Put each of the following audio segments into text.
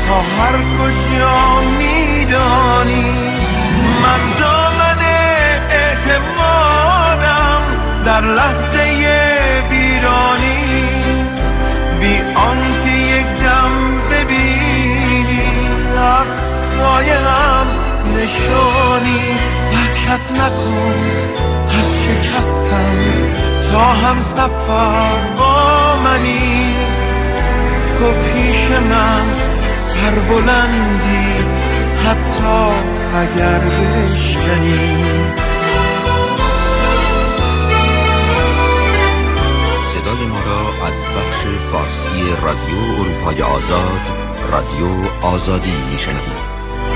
تا هر کجا میدانی من دامن اعتمادم در لحظه ویرانی، بی آنکه یک دم ببینی از سایه هم نشانی. وحشت نکن از شکستن تا هم سفر با منی، تو پیش من سربلندی حتی اگر بشکنی. صدای ما را از بخش فارسی رادیو اروپای آزاد، رادیو آزادی میشنوید.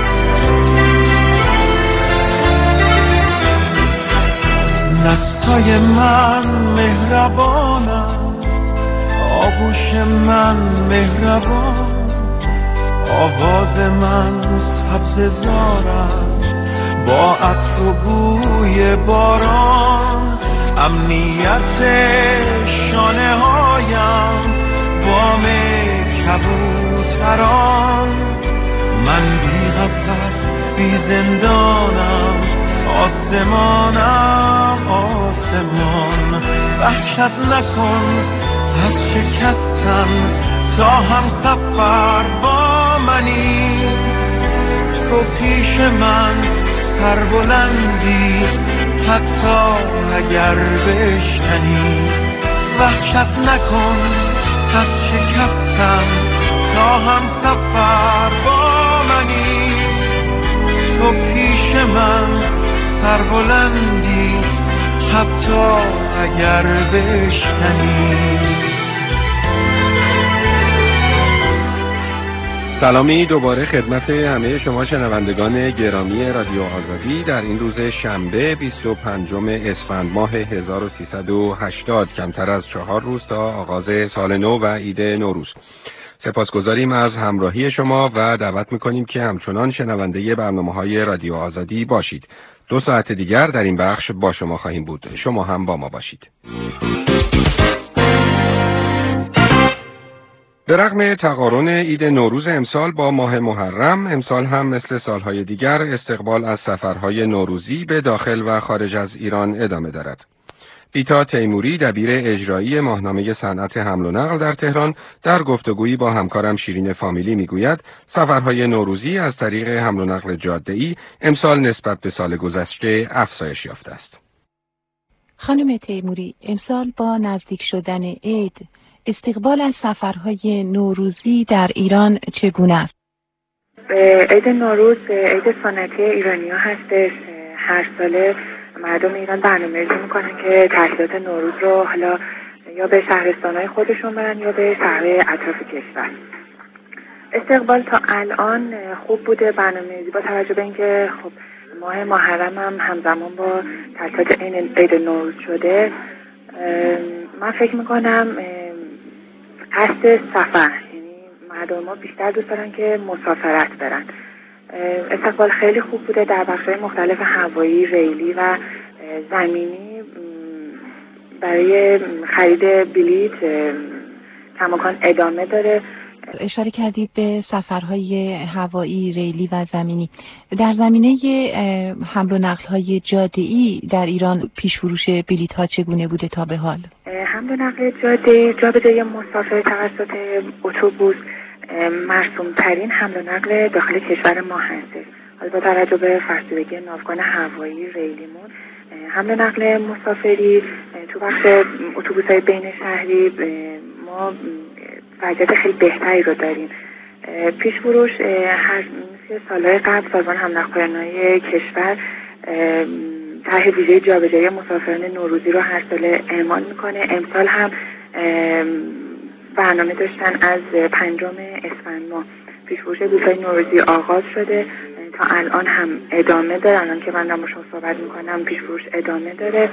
دستای من مهربانم، آغوش من مهربان، آواز من سبززار است با عطر و بوی باران. امنیت شانه هایم بام کبوتران. من بی قفس بی زندانم، آسمانم آسمان. وحشت نکن از شکستن تا هم سفر با منی، تو پیش من سربلندی حتی اگر بشکنی. وحشت نکن از شکستن تا هم سفر با منی، تو پیش من سربلندی حتی اگر بشکنی. سلامی دوباره خدمت همه شما شنوندگان گرامی رادیو آزادی در این روز شنبه 25 اسفند ماه 1380، کمتر از 4 روز تا آغاز سال نو و عید نوروز. سپاسگزاریم از همراهی شما و دعوت میکنیم که همچنان شنونده برنامه‌های رادیو آزادی باشید. 2 ساعت دیگر در این بخش با شما خواهیم بود. شما هم با ما باشید. به رغم تقارن عید نوروز امسال با ماه محرم، امسال هم مثل سالهای دیگر استقبال از سفرهای نوروزی به داخل و خارج از ایران ادامه دارد. بیتا تیموری، دبیر اجرایی ماهنامه صنعت حمل و نقل در تهران، در گفتگویی با همکارم شیرین فامیلی میگوید سفرهای نوروزی از طریق حمل و نقل جاده‌ای امسال نسبت به سال گذشته افزایش یافته است. خانم تیموری، امسال با نزدیک شدن عید استقبال از سفرهای نوروزی در ایران چگونه است؟ عید نوروز عید سنتی ایرانی‌ها هستش. هر ساله مردم ایران برنامه‌ریزی میکنن که تعطیلات نوروز رو حالا یا به شهرستان‌های خودشون برن یا به شهرهای اطراف کشور. استقبال تا الان خوب بوده برنامه‌ریزی، با توجه به اینکه خب ماه محرم هم همزمان با تعطیلات عید نوروز شده. من فکر میکنم قصد سفر، یعنی مردم ما بیشتر دوست دارن که مسافرت برن. استقبال خیلی خوب بوده در بخش‌های مختلف هوایی، ریلی و زمینی. برای خرید بلیط کماکان ادامه داره. اشاره کردید به سفرهای هوایی، ریلی و زمینی. در زمینه حمل و نقل‌های جاده‌ای در ایران پیش فروش بلیط‌ها چگونه بوده تا به حال؟ حمل و نقل جاده‌ای، جابجایی مسافر توسط اتوبوس مرسوم‌ترین حمل و نقل داخل کشور ما هستش. حالا با توجه به فرسودگی ناوگان هوایی ریلیمون، حمل و نقل مسافری تو بخش اتوبوس‌های بین شهری ما وضعیت خیلی بهتری رو داریم. پیش فروش هر مثل سالهای قبل سازمان حمل و نقل کشور طرح ویژه جابجایی مسافران نوروزی رو هر سال اعمال میکنه. امسال هم برنامه داشتن از 5 اسفند ماه پیش فروش بلیط‌های نوروزی آغاز شده. تا الان هم ادامه داره. الان که من با شما صحبت میکنم پیش فروش ادامه داره.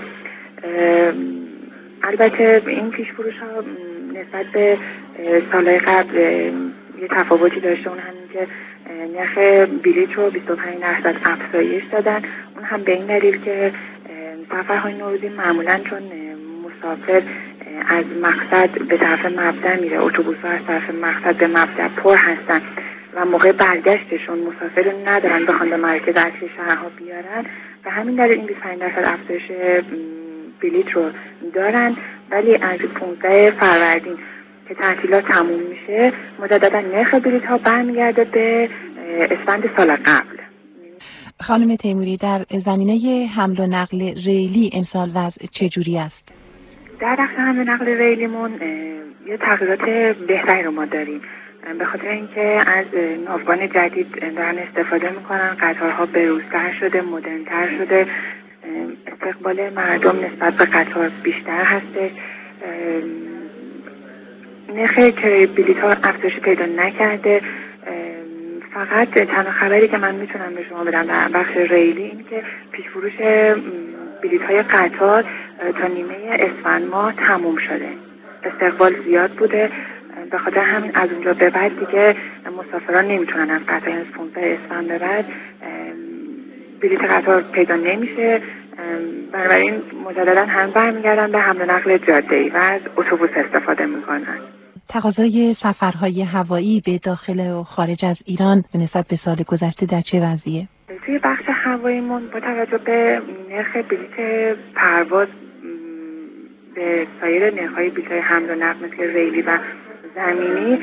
البته این پیش فروش ها نسبت به سالهای قبل یه تفاوتی داشته، اون همین که نرخ بلیط رو 25% افزایش دادن. اون هم به این دلیل که سفرهای نوروزی معمولا چون مسافر از مقصد به طرف مبدا میره، اتوبوس‌ها از طرف مقصد به مبدا پر هستن و موقع برگشتشون مسافر رو ندارن بخوان به مرکز اصلی شهرها بیارن و همین دلیل این 25% افزایش بلیط رو دارن. ولی از 15 فروردین که تعطیلات تموم میشه مجددا نرخ بلیط ها برمیگرده به اسفند سال قبل. خانم تیموری، در زمینه حمل و نقل ریلی امسال وضع چجوری است؟ در بخش حمل و نقل ریلیمون یه تغییرات بهتری رو ما داریم، به خاطر اینکه از ناوگان جدید دارن استفاده میکنن. قطارها بروزتر شده، مدرن‌تر شده، استقبال مردم نسبت به قطار بیشتر هستش. نرخ کرایه بلیط ها افزایش پیدا نکرده. فقط تنها خبری که من میتونم به شما بدم در بخش ریلی این که پیش‌فروش بلیط های قطار تا نیمه اسفند ماه تموم شده. استقبال زیاد بوده، به خاطر همین از اونجا به بعد دیگه مسافران نمیتونن از قطار از 15 اسفند به بعد بلیط قطار پیدا نمیشه. بنابراین مجددا هم برمیگردن به حمل و نقل جاده‌ای و از اتوبوس استفاده میکنن. تقاضای سفرهای هوایی به داخل و خارج از ایران به نسبت به سال گذشته در چه وضعیه؟ توی بخش هواییمون با توجه به نرخ بلیط پرواز به سایر نرخ‌های بلیط حمل و نقل مثل ریلی و زمینی،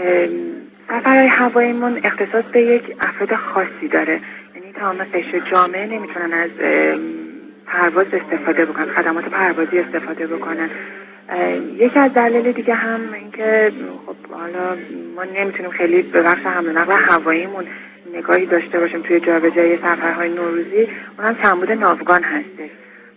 سفرهای هواییمون اختصاص به یک افراد خاصی داره. یعنی تمام قشر جامعه نمیتونن از پرواز استفاده بکنن، خدمات پروازی استفاده بکنن. یکی از دلایل دیگه هم اینکه خب حالا ما نمیتونیم خیلی به بخش حمل و نقل هواییمون نگاهی داشته باشیم توی جابجایی سفرهای نوروزی، اونم کمبود ناوگان هستش.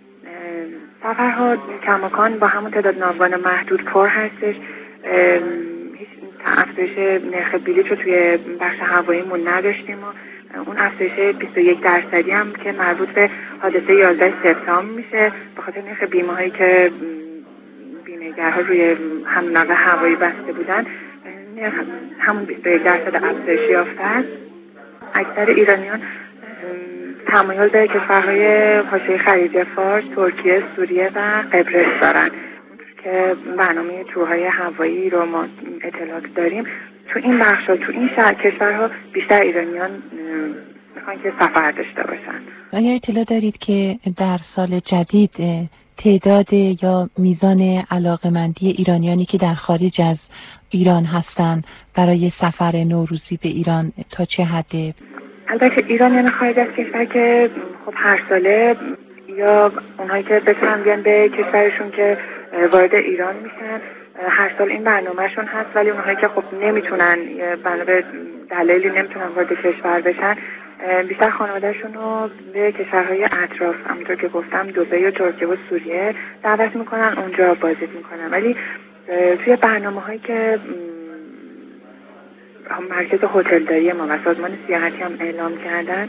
سفرها کماکان با همون تعداد ناوگان محدود پر هستش. هیچ افزایش نرخ بلیط رو توی بخش هواییمون نداشتیم و اون افزایش 21% هم که مربوط به حادثه 11 سپتامبر میشه به خاطر نرخ بیمه هایی که بیمه‌گرها روی حمل و نقل هوایی بسته بودن، همون 21% افزایش یافته است. اکثر ایرانیان تمایل به کشورهای حاشیه خلیج فارس، ترکیه، سوریه و قبرس دارن که برنامه تورهای هوایی رو ما اطلاعات داریم. تو این بخش‌ها، تو این کشورها بیشتر ایرانیان میخوان که سفر داشته باشن. آیا اطلاع دارید که در سال جدید تعداد یا میزان علاقه‌مندی ایرانیانی که در خارج از ایران هستند برای سفر نوروزی به ایران تا چه حده؟ البته ایرانیان خارج از کشور که خب هر ساله یا اونهایی که بتونن بیان به کشورشون که وارد ایران میشن هر سال این برنامهشون هست، ولی اونهایی که خب نمیتونن بنا به دلایلی نمیتونن وارد کشور بشن بیشتر خانوادهشون رو به کشورهای اطراف همونطور که گفتم دبی و ترکیه و سوریه دعوت میکنن، اونجا بازدید میکنن. ولی توی برنامه‌هایی که مرکز هتلداری ما و سازمان سیاحتی هم اعلام کردن،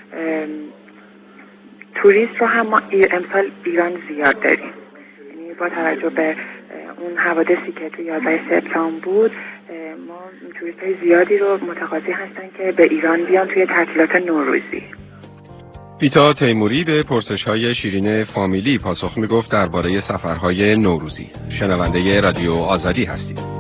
توریست رو هم ما امسال ایران زیاد داریم. یعنی با توجه به اون حوادثی که توی 11 سپتامبر بود، ما توریست‌های زیادی رو متقاضی هستن که به ایران بیان توی تعطیلات نوروزی. بیتا تیموری به پرسش‌های شیرین فامیلی پاسخ می‌گفت درباره سفرهای نوروزی. شنونده رادیو آزادی هستید.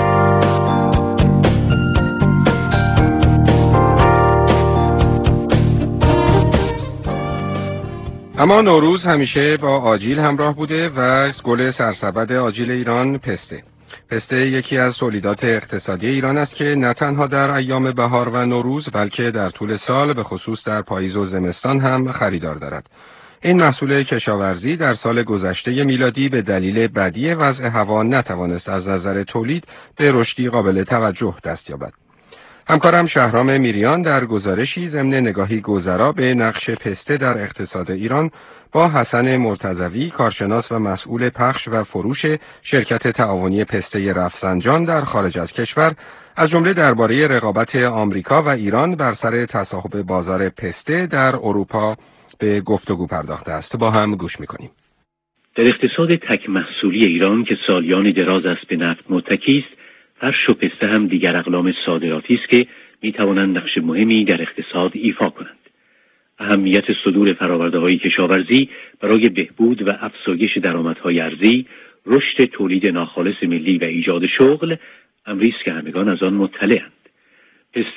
اما نوروز همیشه با آجیل همراه بوده و گل سرسبد آجیل ایران پسته. پسته یکی از تولیدات اقتصادی ایران است که نه تنها در ایام بهار و نوروز بلکه در طول سال به خصوص در پاییز و زمستان هم خریدار دارد. این محصول کشاورزی در سال گذشته میلادی به دلیل بدی وضع هوا نتوانست از نظر تولید به رشدی قابل توجه دست یابد. همکارم شهرام میریان در گزارشی ضمن نگاهی گذرا به نقش پسته در اقتصاد ایران با حسن مرتضوی، کارشناس و مسئول پخش و فروش شرکت تعاونی پسته رفسنجان در خارج از کشور، از جمله درباره رقابت آمریکا و ایران بر سر تصاحب بازار پسته در اروپا به گفتگو پرداخته است. با هم گوش می‌کنیم. در اقتصاد تک محصولی ایران که سالیان دراز است به نفت متکی است، فرش و پسته هم دیگر اقلام صادراتی است که می‌توانند نقش مهمی در اقتصاد ایفا کنند. اهمیت صدور فرآورده‌های کشاورزی برای بهبود و افزایش درآمدهای ارزی، رشد تولید ناخالص ملی و ایجاد شغل، امری است که همگان از آن مطلع‌اند. پسته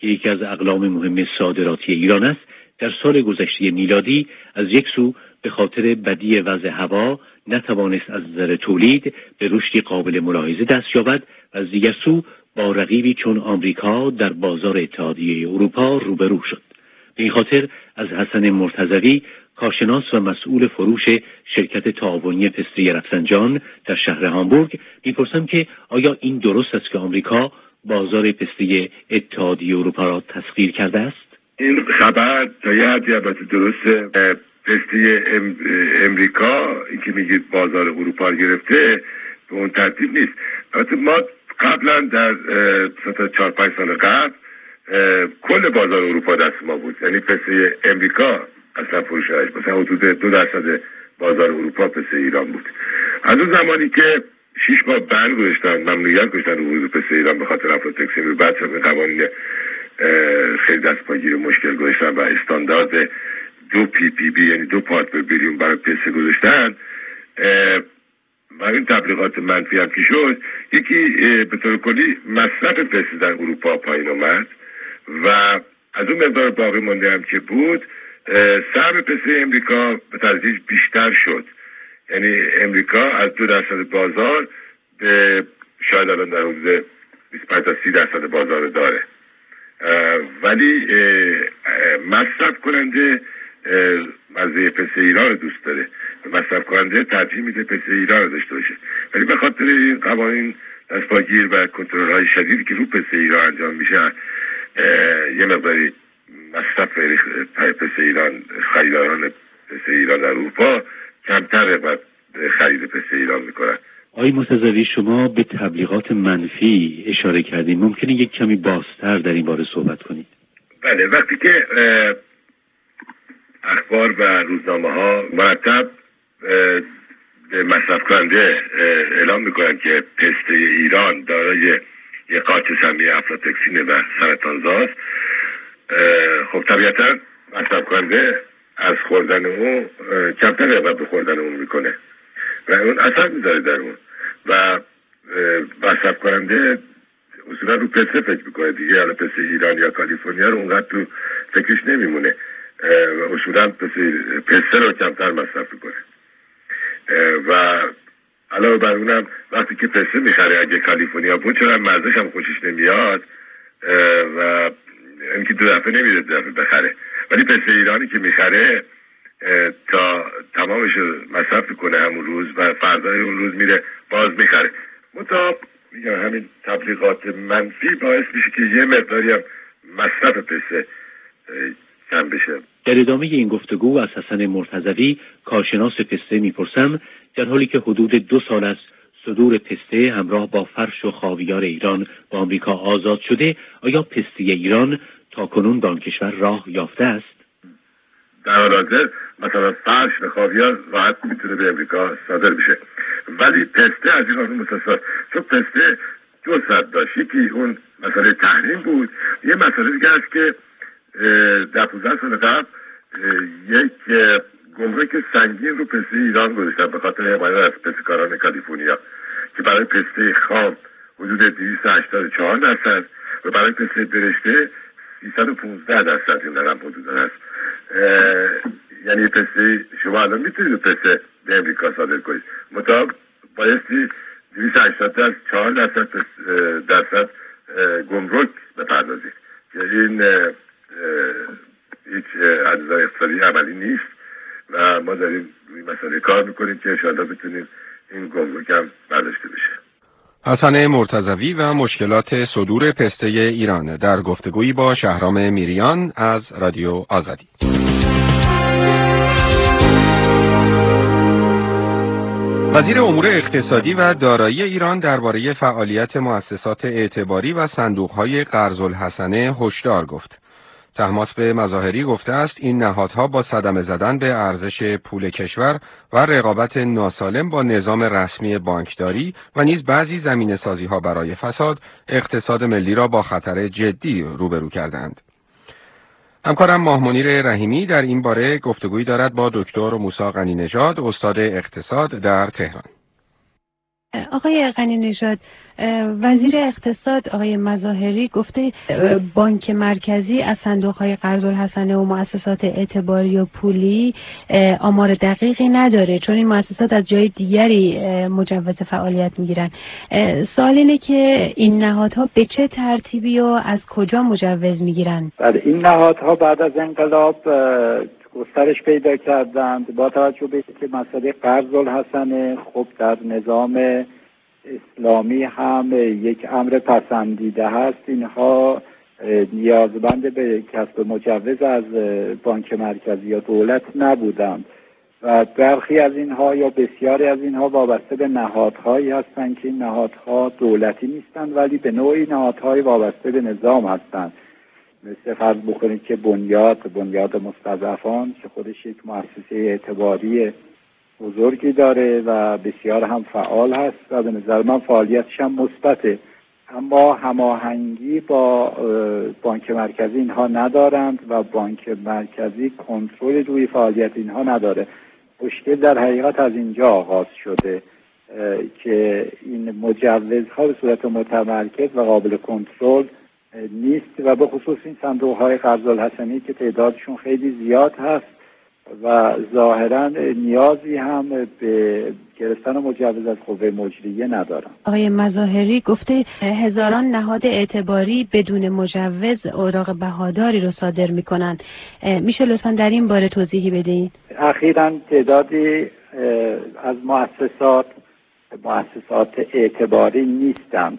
که یکی از اقلام مهم صادراتی ایران است، در سال گذشته میلادی از یک سو به خاطر بدی وضع هوا نتوانست از نظر تولید به رشدی قابل ملاحظه دست یابد و از دیگر سو با رقیبی چون آمریکا در بازار اتحادیه اروپا روبرو شد. به این خاطر از حسن مرتضوی، کارشناس و مسئول فروش شرکت تعاونی پسته رفسنجان در شهر هامبورگ، میپرسم که آیا این درست است که آمریکا بازار پسته اتحادیه اروپا را تسخیر کرده است؟ این خبر تا یه حدی البته درسته. پسته امریکا این که میگید بازار اروپا رو گرفته به اون ترتیب نیست. البته ما قبلا در 4-5 سال قبل کل بازار اروپا دست ما بود، یعنی پسته امریکا اصلا فروشش مثلا حدود 2% بازار اروپا پسته ایران بود. از اون زمانی که 6 ماه بند گذاشتن، ممنوعیت گذاشتن رو ورود پسته ایران به خاطر افلاتوکسین و بعد طبق قوانین خیلی دست پاگیر مشکل گذاشتن و استاندارد 2 PPB یعنی 2 پارت پر بیلیون برای پسته گذاشتن و این تبلیغات منفی هم که شد، یکی به طور کلی مصرف پسته در اروپا پایین اومد و از اون مقدار باقی مانده هم که بود سهم پسته امریکا به تدریج بیشتر شد. یعنی امریکا از 2% بازار به شاید الان در حدود 25 تا 30% بازار داره، ولی مصرف کننده مزه پسته ایران رو دوست داره، مصرف کننده ترجیح میده پسته ایران رو داشته باشه، ولی به خاطر این قوانین دستپاگیر و کنترل های شدیدی که رو پسته ایران انجام میشه یه مقداری مصرف پسته ایران، خریداران پسته ایران در اروپا کمتر رغبت خرید پسته ایران میکنن. آقای مرتضوی، شما به تبلیغات منفی اشاره کردید، ممکنه یک کمی بازتر در این باره صحبت کنید؟ بله، وقتی که اخبار و روزنامه ها مرتب به مصرف کننده اعلام میکنن که پسته ایران دارای یک قاطع سمی افلاتوکسین و سرطانزاست، خب طبیعتا مصرف کننده از خوردن اون کمتر رغبت به خوردن اون میکنه و اون اثر میذاره در اون و مصرف کننده اصولا رو پسته فکر میکنه دیگه، حالا پسته ایران یا کالیفرنیا رو اونقدر تو فکرش نمیمونه و اصولا پسته رو کمتر مصرف میکنه و علاوه بر اونم وقتی که پسته میخره اگه کالیفرنیا بود چرا مزهش هم خوشش نمیاد و اینکه 2 دفعه نمیره 2 دفعه بخره، ولی پسته ایرانی که میخره تا تمامش مصرف کنه همون روز و فردای اون روز میره باز میخره. میگم همین تبلیغات منفی باعث میشه که یه مقداری هم مصرف پسته کم بشه. در ادامه این گفتگو از حسن مرتضوی، کارشناس پسته، میپرسم در حالی که حدود 2 سال است صدور پسته همراه با فرش و خاویار ایران با آمریکا آزاد شده، آیا پسته ایران تاکنون به آن کشور راه یافته است؟ در حال حاضر مثلا فرش و خاویار راحت میتونه به امریکا صادر بشه، ولی پسته از این قانون مستثنا، چون پسته 2 سبب داشت. یکی اون مسئله تحریم بود، یه مسئله دیگه است که در 15 سال قبل یک گمرک سنگین رو پسته ایران گذاشتن به خاطر حمایت از پسته‌کاران کالیفرنیا که برای پسته خام حدود 284% و برای پسته برشته 315% این رقم حدودا هست. یعنی پسته شما الان میتونید پسته به امریکا صادر کنید، مطابق بایستی 284% گمرک بپردازید که این هیچ عرضه اقتصادی عملی نیست و ما داریم روی مسئله کار میکنیم که انشاءالله بتونیم این گمرک هم برداشته بشه. حسن مرتضوی و مشکلات صدور پسته ایران در گفتگویی با شهرام میریان از رادیو آزادی. وزیر امور اقتصادی و دارایی ایران درباره فعالیت مؤسسات اعتباری و صندوق‌های قرض الحسنه هشدار گفت. طهماسب مظاهری گفته است این نهادها با صدمه زدن به ارزش پول کشور و رقابت ناسالم با نظام رسمی بانکداری و نیز بعضی زمینه‌سازی‌ها برای فساد اقتصاد ملی را با خطر جدی روبرو کردند. همکارم ماه منیر رحیمی در این باره گفتگویی دارد با دکتر موسی غنی نژاد، استاد اقتصاد در تهران. آقای غنی‌نژاد، وزیر اقتصاد آقای مظاهری گفته بانک مرکزی از صندوق‌های قرض الحسنه و مؤسسات اعتباری و پولی آمار دقیقی نداره، چون این مؤسسات از جای دیگری مجوز فعالیت میگیرن. سوال اینه که این نهادها به چه ترتیبی و از کجا مجوز میگیرن؟ بله، این نهادها بعد از انقلاب گسترش پیدا کردند. با توجه به اینکه مسئله قرض الحسنه خب در نظام اسلامی هم یک امر پسندیده هست، اینها نیازمند به کسب مجوز از بانک مرکزی یا دولت نبودند و برخی از اینها یا بسیاری از اینها وابسته به نهادهایی هستند که این نهادها دولتی نیستند ولی به نوعی نهادهای وابسته به نظام هستند. مثل فرض بکنید که بنیاد مستضعفان که خودش یک مؤسسه اعتباری بزرگی داره و بسیار هم فعال هست و به نظر من فعالیتش هم مثبته، اما هماهنگی با بانک مرکزی اینها ندارند و بانک مرکزی کنترل روی فعالیت اینها نداره. مشکل در حقیقت از اینجا آغاز شده که این مجوزها به صورت متمرکز و قابل کنترل نیست و به خصوص این صندوق‌های قرض الحسنه‌ای که تعدادشون خیلی زیاد هست و ظاهراً نیازی هم به گرفتن مجوز از قوه مجریه ندارن. آقای مظاهری گفته هزاران نهاد اعتباری بدون مجوز اوراق بهاداری رو صادر میکنن. میشه لطفاً در این باره توضیحی بدین؟ اخیراً تعدادی از مؤسسات اعتباری نیستند،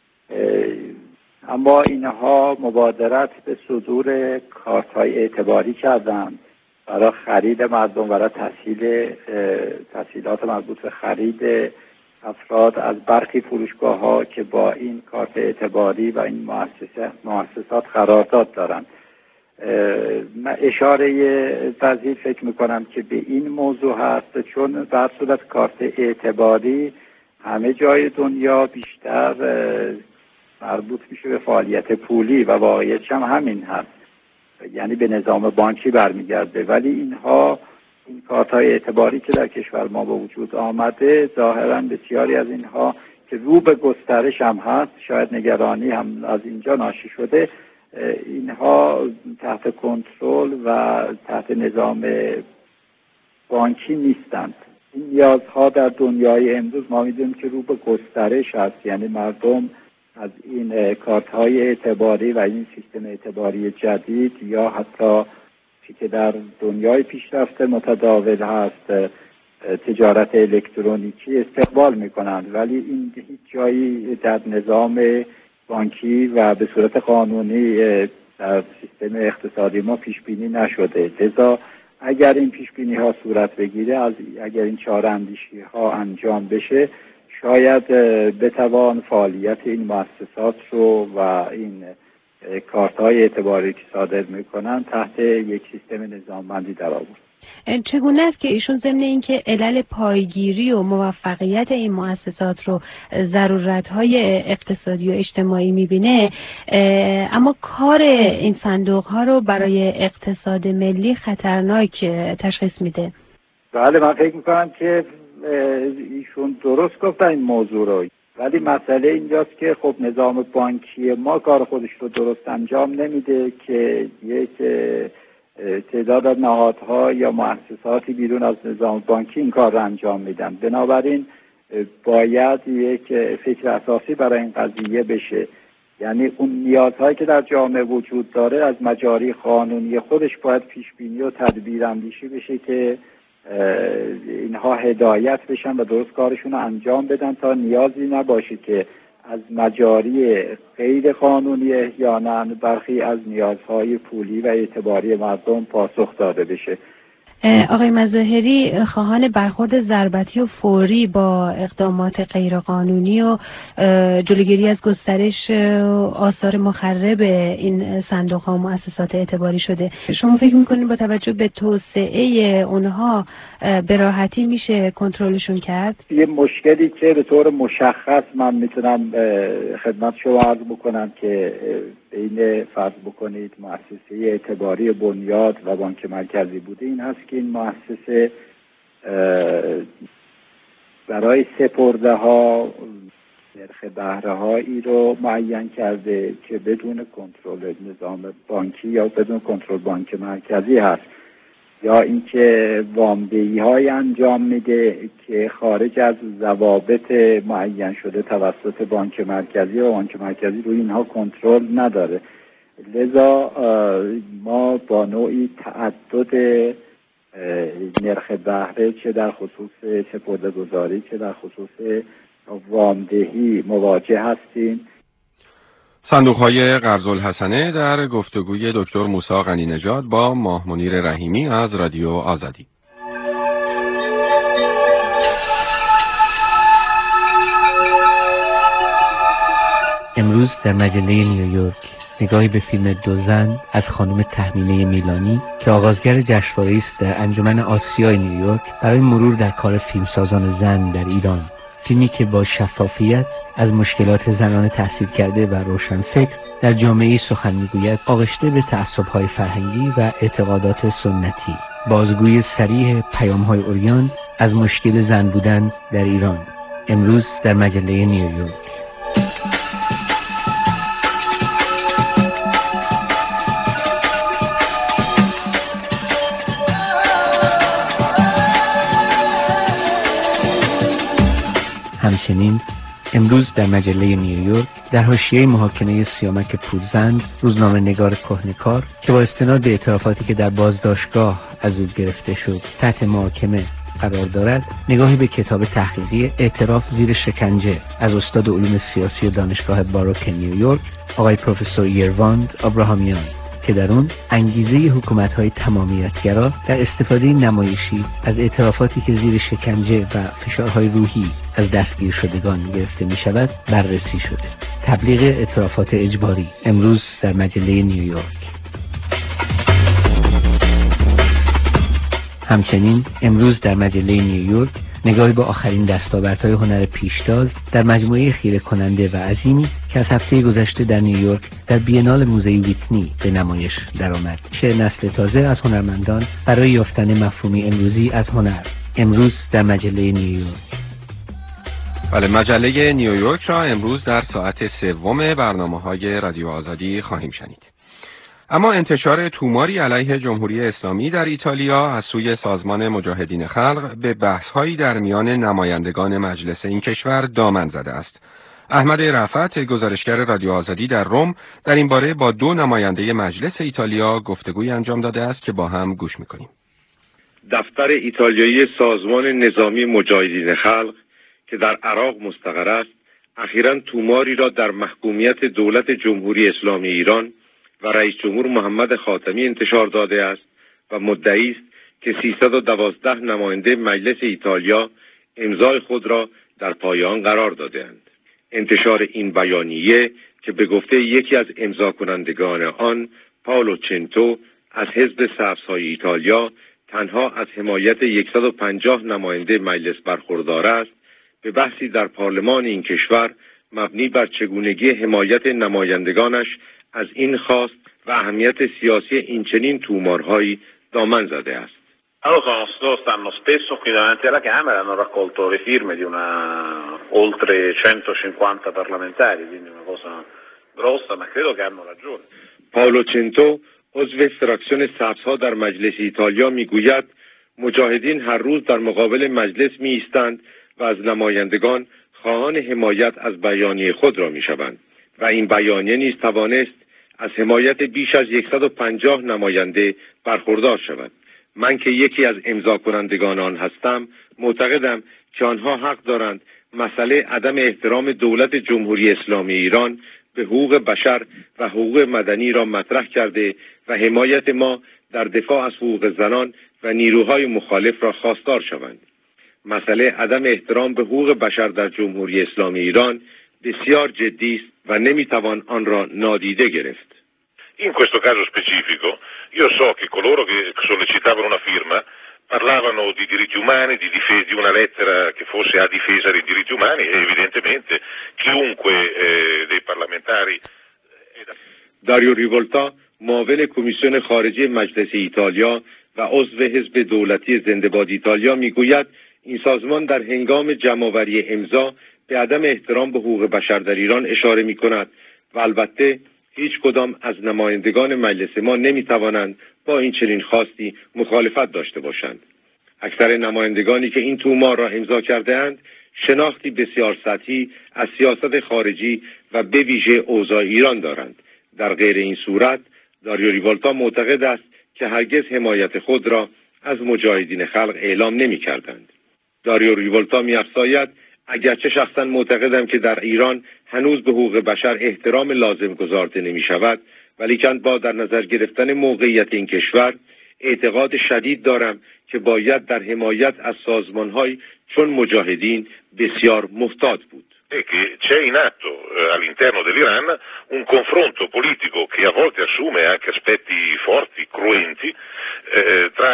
اما اینها مبادرت به صدور کارت‌های اعتباری کردند برای خرید مردم، برای تسهیلات مربوط به خرید افراد از برخی فروشگاه‌ها که با این کارت اعتباری و این مؤسسات قرارداد دارند. من اشاره پذیر فکر می‌کنم که به این موضوع هست، چون در صورت کارت اعتباری همه جای دنیا بیشتر مربوط میشه به فعالیت پولی و واقعیتش هم همین هست، یعنی به نظام بانکی برمیگرده، ولی اینها این کارت‌های اعتباری که در کشور ما به وجود آمده ظاهراً بسیاری از اینها که رو به گسترش هم هست، شاید نگرانی هم از اینجا ناشی شده، اینها تحت کنترل و تحت نظام بانکی نیستند. این نیازها در دنیای امروز ما می‌دونیم که رو به گسترش هست، یعنی مردم از این کارت‌های اعتباری و این سیستم اعتباری جدید یا حتی چیزی که در دنیای پیشرفته متداول هست تجارت الکترونیکی استقبال می‌کنند، ولی این هیچ جایی در نظام بانکی و به صورت قانونی در سیستم اقتصادی ما پیش بینی نشده. لذا اگر این پیش بینی ها صورت بگیره، اگر این چاره اندیشی ها انجام بشه، شاید بتوان فعالیت این مؤسسات رو و این کارت‌های اعتباری که صادر میکنن تحت یک سیستم نظاممندی در آورد. چگونه است که ایشون ضمن اینکه علل پایگیری و موفقیت این مؤسسات رو ضرورت‌های اقتصادی و اجتماعی می‌بینه، اما کار این صندوق‌ها رو برای اقتصاد ملی خطرناک تشخیص میده؟ بله، من فکر می‌کنم که ایشون درست گفتن این موضوع رو، ولی مسئله اینجاست که خب نظام بانکی ما کار خودش رو درست انجام نمیده که یک تعداد از نهادها یا مؤسساتی بیرون از نظام بانکی این کار رو انجام میدن. بنابراین باید یک فکر اساسی برای این قضیه بشه، یعنی اون نیازهایی که در جامعه وجود داره از مجاری قانونی خودش باید پیش بینی و تدبیر اندیشی بشه که اینها هدایت بشن و درست کارشون رو انجام بدن تا نیازی نباشه که از مجاری غیر قانونی احیانا برخی از نیازهای پولی و اعتباری مردم پاسخ داده بشه. آقای مظاهری خواهان برخورد ضربتی و فوری با اقدامات غیرقانونی و جلوگیری از گسترش آثار مخرب این صندوق‌ها و مؤسسات اعتباری شده. شما فکر می‌کنید با توجه به توسعه اونها به راحتی میشه کنترلشون کرد؟ یه مشکلی که به طور مشخص من میتونم خدمت شما عرض بکنم که بین فرض بکنید مؤسسه اعتباری بنیاد و بانک مرکزی بوده این هست که این مؤسسه برای سپرده ها نرخ بهره هایی رو معین کرده که بدون کنترل نظام بانکی یا بدون کنترل بانک مرکزی هست، یا اینکه وامدهی های انجام میده که خارج از ضوابط معین شده توسط بانک مرکزی و بانک مرکزی روی اینها کنترل نداره. لذا ما با نوعی تعدد نرخ بهره چه در خصوص سپرده‌گذاری چه در خصوص وامدهی مواجه هستیم. صندوق‌های قرض الحسنه در گفتگوی دکتر موسی غنی‌نژاد با ماه منیر رحیمی از رادیو آزادی. امروز در مجله نیویورک نگاهی به فیلم دو زن از خانم تهمینه میلانی که آغازگر جشنواره‌ای است در انجمن آسیای نیویورک برای مرور در کار فیلمسازان زن در ایران. فیلمی که با شفافیت از مشکلات زنان تحصیل کرده و روشنفکر در جامعه سخن میگوید، آغشته به تعصب‌های فرهنگی و اعتقادات سنتی. بازگوی صریح پیام‌های عریان از مشکل زن بودن در ایران. امروز در مجله نیویورک. همچنین امروز در مجله نیویورک در حاشیه محاکمه سیامک پورزند، روزنامه نگار کهنکار که با استناد به اعترافاتی که در بازداشتگاه از او گرفته شد تحت محاکمه قرار دارد، نگاهی به کتاب تحقیقی اعتراف زیر شکنجه از استاد علوم سیاسی دانشگاه باروک نیویورک آقای پروفسور یرواند آبراهامیان که در اون انگیزه حکومت‌های تمامیتگرا در استفاده نمایشی از اعترافاتی که زیر شکنجه و فشارهای روحی از دستگیر شدگان گرفته می شود بررسی شده. تبلیغ اعترافات اجباری امروز در مجله نیویورک. همچنین امروز در مجله نیویورک نگاهی به آخرین دستاوردهای هنر پیشتاز در مجموعه خیره کننده و عظیمی که از هفته گذشته در نیویورک در بینال موزه ویتنی به نمایش درآمد. نسل تازه از هنرمندان برای یافتن مفهومی امروزی از هنر. امروز در مجله نیویورک. بله، مجله نیویورک را امروز در ساعت سوم برنامه‌های رادیو آزادی خواهیم شنید. اما انتشار توماری علیه جمهوری اسلامی در ایتالیا از سوی سازمان مجاهدین خلق به بحث‌هایی در میان نمایندگان مجلس این کشور دامن زده است. احمد رفعت، گزارشگر رادیو آزادی در روم، در این باره با دو نماینده مجلس ایتالیا گفتگوی انجام داده است که با هم گوش می‌کنیم. دفتر ایتالیایی سازمان نظامی مجاهدین خلق که در عراق مستقر است، اخیراً توماری را در محکومیت دولت جمهوری اسلامی ایران و رئیس جمهور محمد خاتمی انتشار داده است و مدعی است که 312 نماینده مجلس ایتالیا امضای خود را در پای آن قرار داده‌اند. انتشار این بیانیه که به گفته یکی از امضا کنندگان آن، پائولو چنتو، از حزب سبزهای ایتالیا تنها از حمایت 150 نماینده مجلس برخوردار است، به بحثی در پارلمان این کشور مبنی بر چگونگی حمایت نمایندگانش از این خواست و اهمیت سیاسی این چنین تومارهایی دامن زده است. Allora stanno spesso qui davanti alla Camera, hanno raccolto le firme di oltre 150 parlamentari, quindi una cosa grossa, ma credo che hanno ragione. پائولو چنتو، عضو فراکسیون سبزها در مجلس ایتالیا، میگوید مجاهدین هر روز در مقابل مجلس می ایستند و از نمایندگان خواهان حمایت از بیانیه خود را میشوند و این بیانیه نیز توانست از حمایت بیش از 150 نماینده برخوردار شود. من که یکی از امضا کنندگان آن هستم، معتقدم که آنها حق دارند مسئله عدم احترام دولت جمهوری اسلامی ایران به حقوق بشر و حقوق مدنی را مطرح کرده و حمایت ما در دفاع از حقوق زنان و نیروهای مخالف را خواستار شوند. مسئله عدم احترام به حقوق بشر در جمهوری اسلامی ایران بسیار جدی است و نمیتوان آن را نادیده گرفت. In questo caso specifico, io so che coloro che sollecitavano una firma parlavano di diritti umani, di una lettera che fosse a difesa dei diritti umani e evidentemente chiunque dei parlamentari. داریو ریولتا، معاون کمیسیون خارجه مجلس ایتالیا و عضو حزب دولتی زنده باد ایتالیا، میگوید این سازمان در هنگام جمع‌آوری امضا به عدم احترام به حقوق بشر در ایران اشاره می‌کند و البته هیچ کدام از نمایندگان مجلس ما نمی‌توانند با این چنین خواستی مخالفت داشته باشند. اکثر نمایندگانی که این تومار را امضا کرده‌اند شناختی بسیار سطحی از سیاست خارجی و به ویژه اوضاع ایران دارند. در غیر این صورت داریو ریولتا معتقد است که هرگز حمایت خود را از مجاهدین خلق اعلام نمی‌کردند. داریو ریولتا می‌افزاید اگرچه شخصا معتقدم که در ایران هنوز به حقوق بشر احترام لازم گذارده نمی‌شود، ولیکن با در نظر گرفتن موقعیت این کشور اعتقاد شدید دارم که باید در حمایت از سازمان‌های چون مجاهدین بسیار محتاط بود. E che c'è in atto all'interno dell'Iran un confronto politico che a volte assume anche aspetti forti, cruenti, tra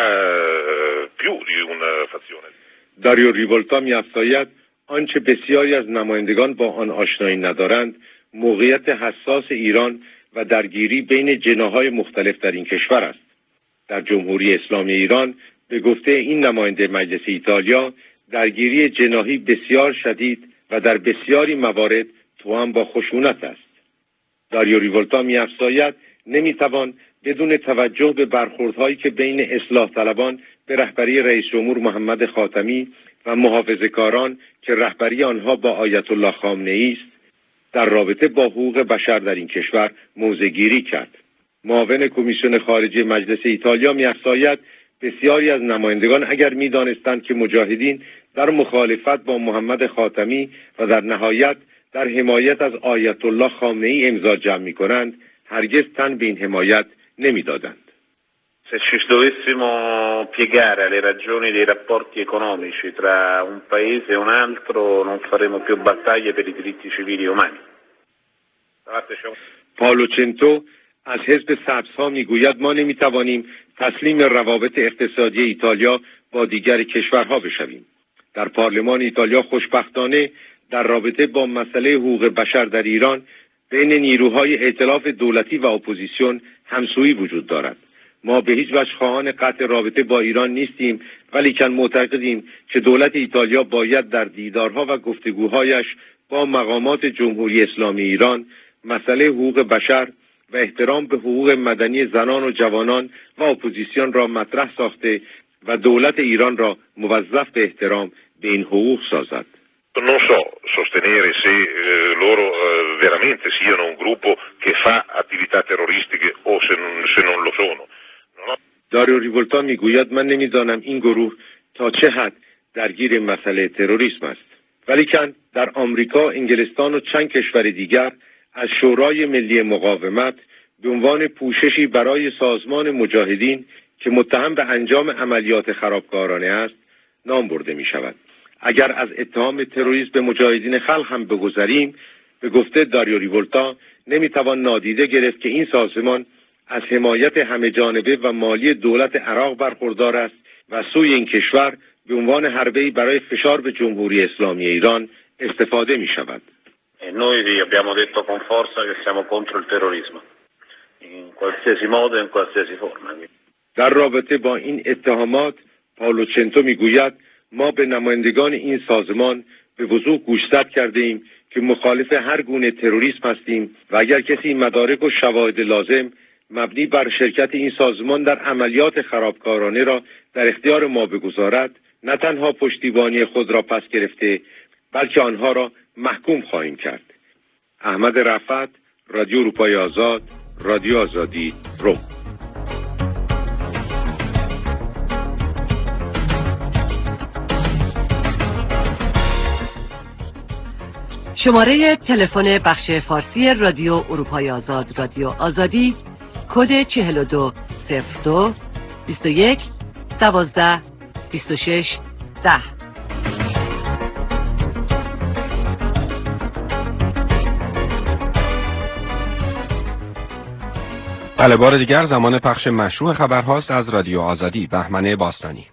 più di una fazione. داریو ریولتا می‌افزاید آنچه بسیاری از نمایندگان با آن آشنایی ندارند موقعیت حساس ایران و درگیری بین جناح‌های مختلف در این کشور است. در جمهوری اسلامی ایران به گفته این نماینده مجلس ایتالیا درگیری جناحی بسیار شدید و در بسیاری موارد توأم با خشونت است. داریو ریولتا می‌افزاید نمی‌توان بدون توجه به برخوردهایی که بین اصلاح طلبان به رهبری رئیس جمهور محمد خاتمی و محافظه‌کاران که رهبری آنها با آیت الله خامنه‌ای است در رابطه با حقوق بشر در این کشور موضع‌گیری کرد. معاون کمیسیون خارجه مجلس ایتالیا می‌افزاید بسیاری از نمایندگان اگر می‌دانستند که مجاهدین در مخالفت با محمد خاتمی و در نهایت در حمایت از آیت الله خامنه‌ای امضا جمع می‌کنند هرگز تن به این حمایت نمی‌دادند. Se ci dovessimo piegare alle ragioni dei rapporti economici tra un paese e un altro, non faremo più battaglie per i diritti civili e umani. پائولو چنتو از حزب سبزها میگوید ما نمیتوانیم تسلیم روابط اقتصادی ایتالیا با دیگر کشورها بشویم. در پارلمان ایتالیا خوشبختانه در رابطه با مسئله حقوق بشر در ایران بین نیروهای ائتلاف دولتی و اپوزیسیون همسویی وجود دارد. ما به هیچ وجه خواهان قطع رابطه با ایران نیستیم، ولیکن معتقدیم که دولت ایتالیا باید در دیدارها و گفتگوهایش با مقامات جمهوری اسلامی ایران مسئله حقوق بشر و احترام به حقوق مدنی زنان و جوانان و اپوزیسیون را مطرح ساخته و دولت ایران را موظف به احترام به این حقوق سازد. Non so sostenere se loro veramente siano un gruppo che fa attività terroristiche o se non lo sono. داریو ریولتا میگوید من نمیدانم این گروه تا چه حد درگیر مسئله تروریسم است. ولیکن در آمریکا، انگلستان و چند کشور دیگر از شورای ملی مقاومت به عنوان پوششی برای سازمان مجاهدین که متهم به انجام عملیات خرابکارانه است نام برده می شود. اگر از اتهام تروریسم به مجاهدین خلق هم بگذریم، به گفته داریو ریولتا نمیتوان نادیده گرفت که این سازمان از حمایت همه جانبه و مالی دولت عراق برخوردار است و سوی این کشور به عنوان حربه‌ای برای فشار به جمهوری اسلامی ایران استفاده می شود. Noi abbiamo detto con forza che siamo contro il terrorismo in qualsiasi modo e in qualsiasi forma. در رابطه با این اتهامات پائولو چنتو میگوید ما به نمایندگان این سازمان به وضوح گوشزد کرده ایم که مخالف هر گونه تروریسم هستیم و اگر کسی مدارک و شواهد لازم مبنی بر شرکت این سازمان در عملیات خرابکارانه را در اختیار ما بگذارد، نه تنها پشتیبانی خود را پس گرفته بلکه آنها را محکوم خواهیم کرد. احمد رفعت، رادیو اروپای آزاد، رادیو آزادی، روم. شماره تلفن بخش فارسی رادیو اروپای آزاد، رادیو آزادی، کد 4202 21 12 26 10. بله، بار دیگر زمان پخش مشروع خبرهاست از رادیو آزادی. بهمن باستانی.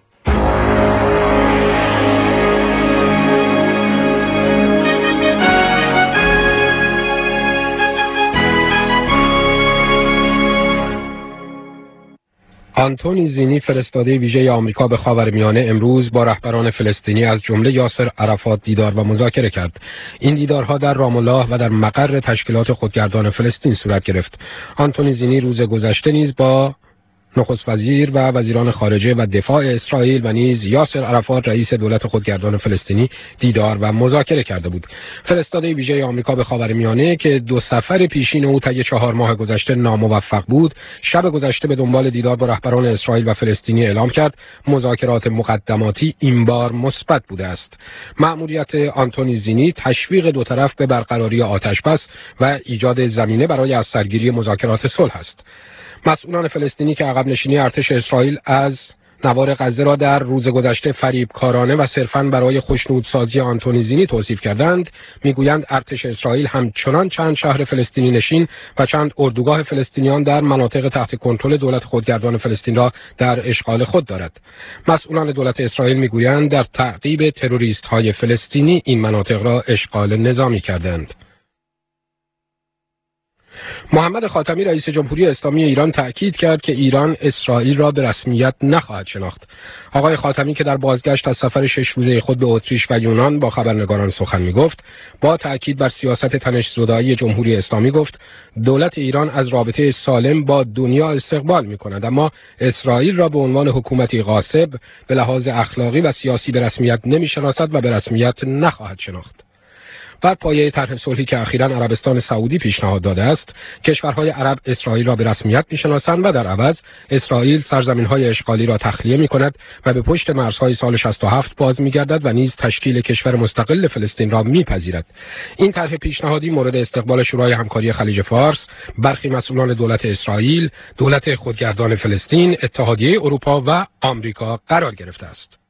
آنتونی زینی فرستاده ویژه آمریکا به خاورمیانه امروز با رهبران فلسطینی از جمله یاسر عرفات دیدار و مذاکره کرد. این دیدارها در رام الله و در مقر تشکیلات خودگردان فلسطین صورت گرفت. آنتونی زینی روز گذشته نیز با نخست وزیر و وزیران خارجه و دفاع اسرائیل و نیز یاسر عرفات رئیس دولت خودگردان فلسطینی دیدار و مذاکره کرده بود. فرستاده ویژه آمریکا به خاورمیانه که 2 سفر پیشین او طی 4 ماه گذشته ناموفق بود، شب گذشته به دنبال دیدار با رهبران اسرائیل و فلسطینی اعلام کرد مذاکرات مقدماتی این بار مثبت بوده است. مأموریت آنتونی زینی تشویق 2 طرف به برقراری آتشبس و ایجاد زمینه برای از سرگیری مذاکرات صلح است. مسئولان فلسطینی که عقب نشینی ارتش اسرائیل از نوار غزه را در روز گذشته فریبکارانه و صرفاً برای خوشنودسازی آنتونی زینی توصیف کردند، میگویند ارتش اسرائیل همچنان چند شهر فلسطینی نشین و چند اردوگاه فلسطینیان در مناطق تحت کنترل دولت خودگردان فلسطین را در اشغال خود دارد. مسئولان دولت اسرائیل میگویند در تعقیب تروریست‌های فلسطینی این مناطق را اشغال نظامی کردند. محمد خاتمی رئیس جمهوری اسلامی ایران تأکید کرد که ایران اسرائیل را به رسمیت نخواهد شناخت. آقای خاتمی که در بازگشت از سفر 6 روزه خود به اتریش و یونان با خبرنگاران سخن می‌گفت، با تأکید بر سیاست تنش‌زدایی جمهوری اسلامی گفت دولت ایران از رابطه سالم با دنیا استقبال می‌کند، اما اسرائیل را به عنوان حکومتی غاصب به لحاظ اخلاقی و سیاسی به رسمیت نمی‌شناسد و به رسمیت نخواهد شناخت. بر پایه طرح صلحی که اخیراً عربستان سعودی پیشنهاد داده است، کشورهای عرب اسرائیل را به رسمیت می‌شناسند و در عوض اسرائیل سرزمین‌های اشغالی را تخلیه می‌کند و به پشت مرزهای سال 67 باز می‌گردد و نیز تشکیل کشور مستقل فلسطین را می‌پذیرد. این طرح پیشنهادی مورد استقبال شورای همکاری خلیج فارس، برخی مسئولان دولت اسرائیل، دولت خودگردان فلسطین، اتحادیه اروپا و آمریکا قرار گرفته است.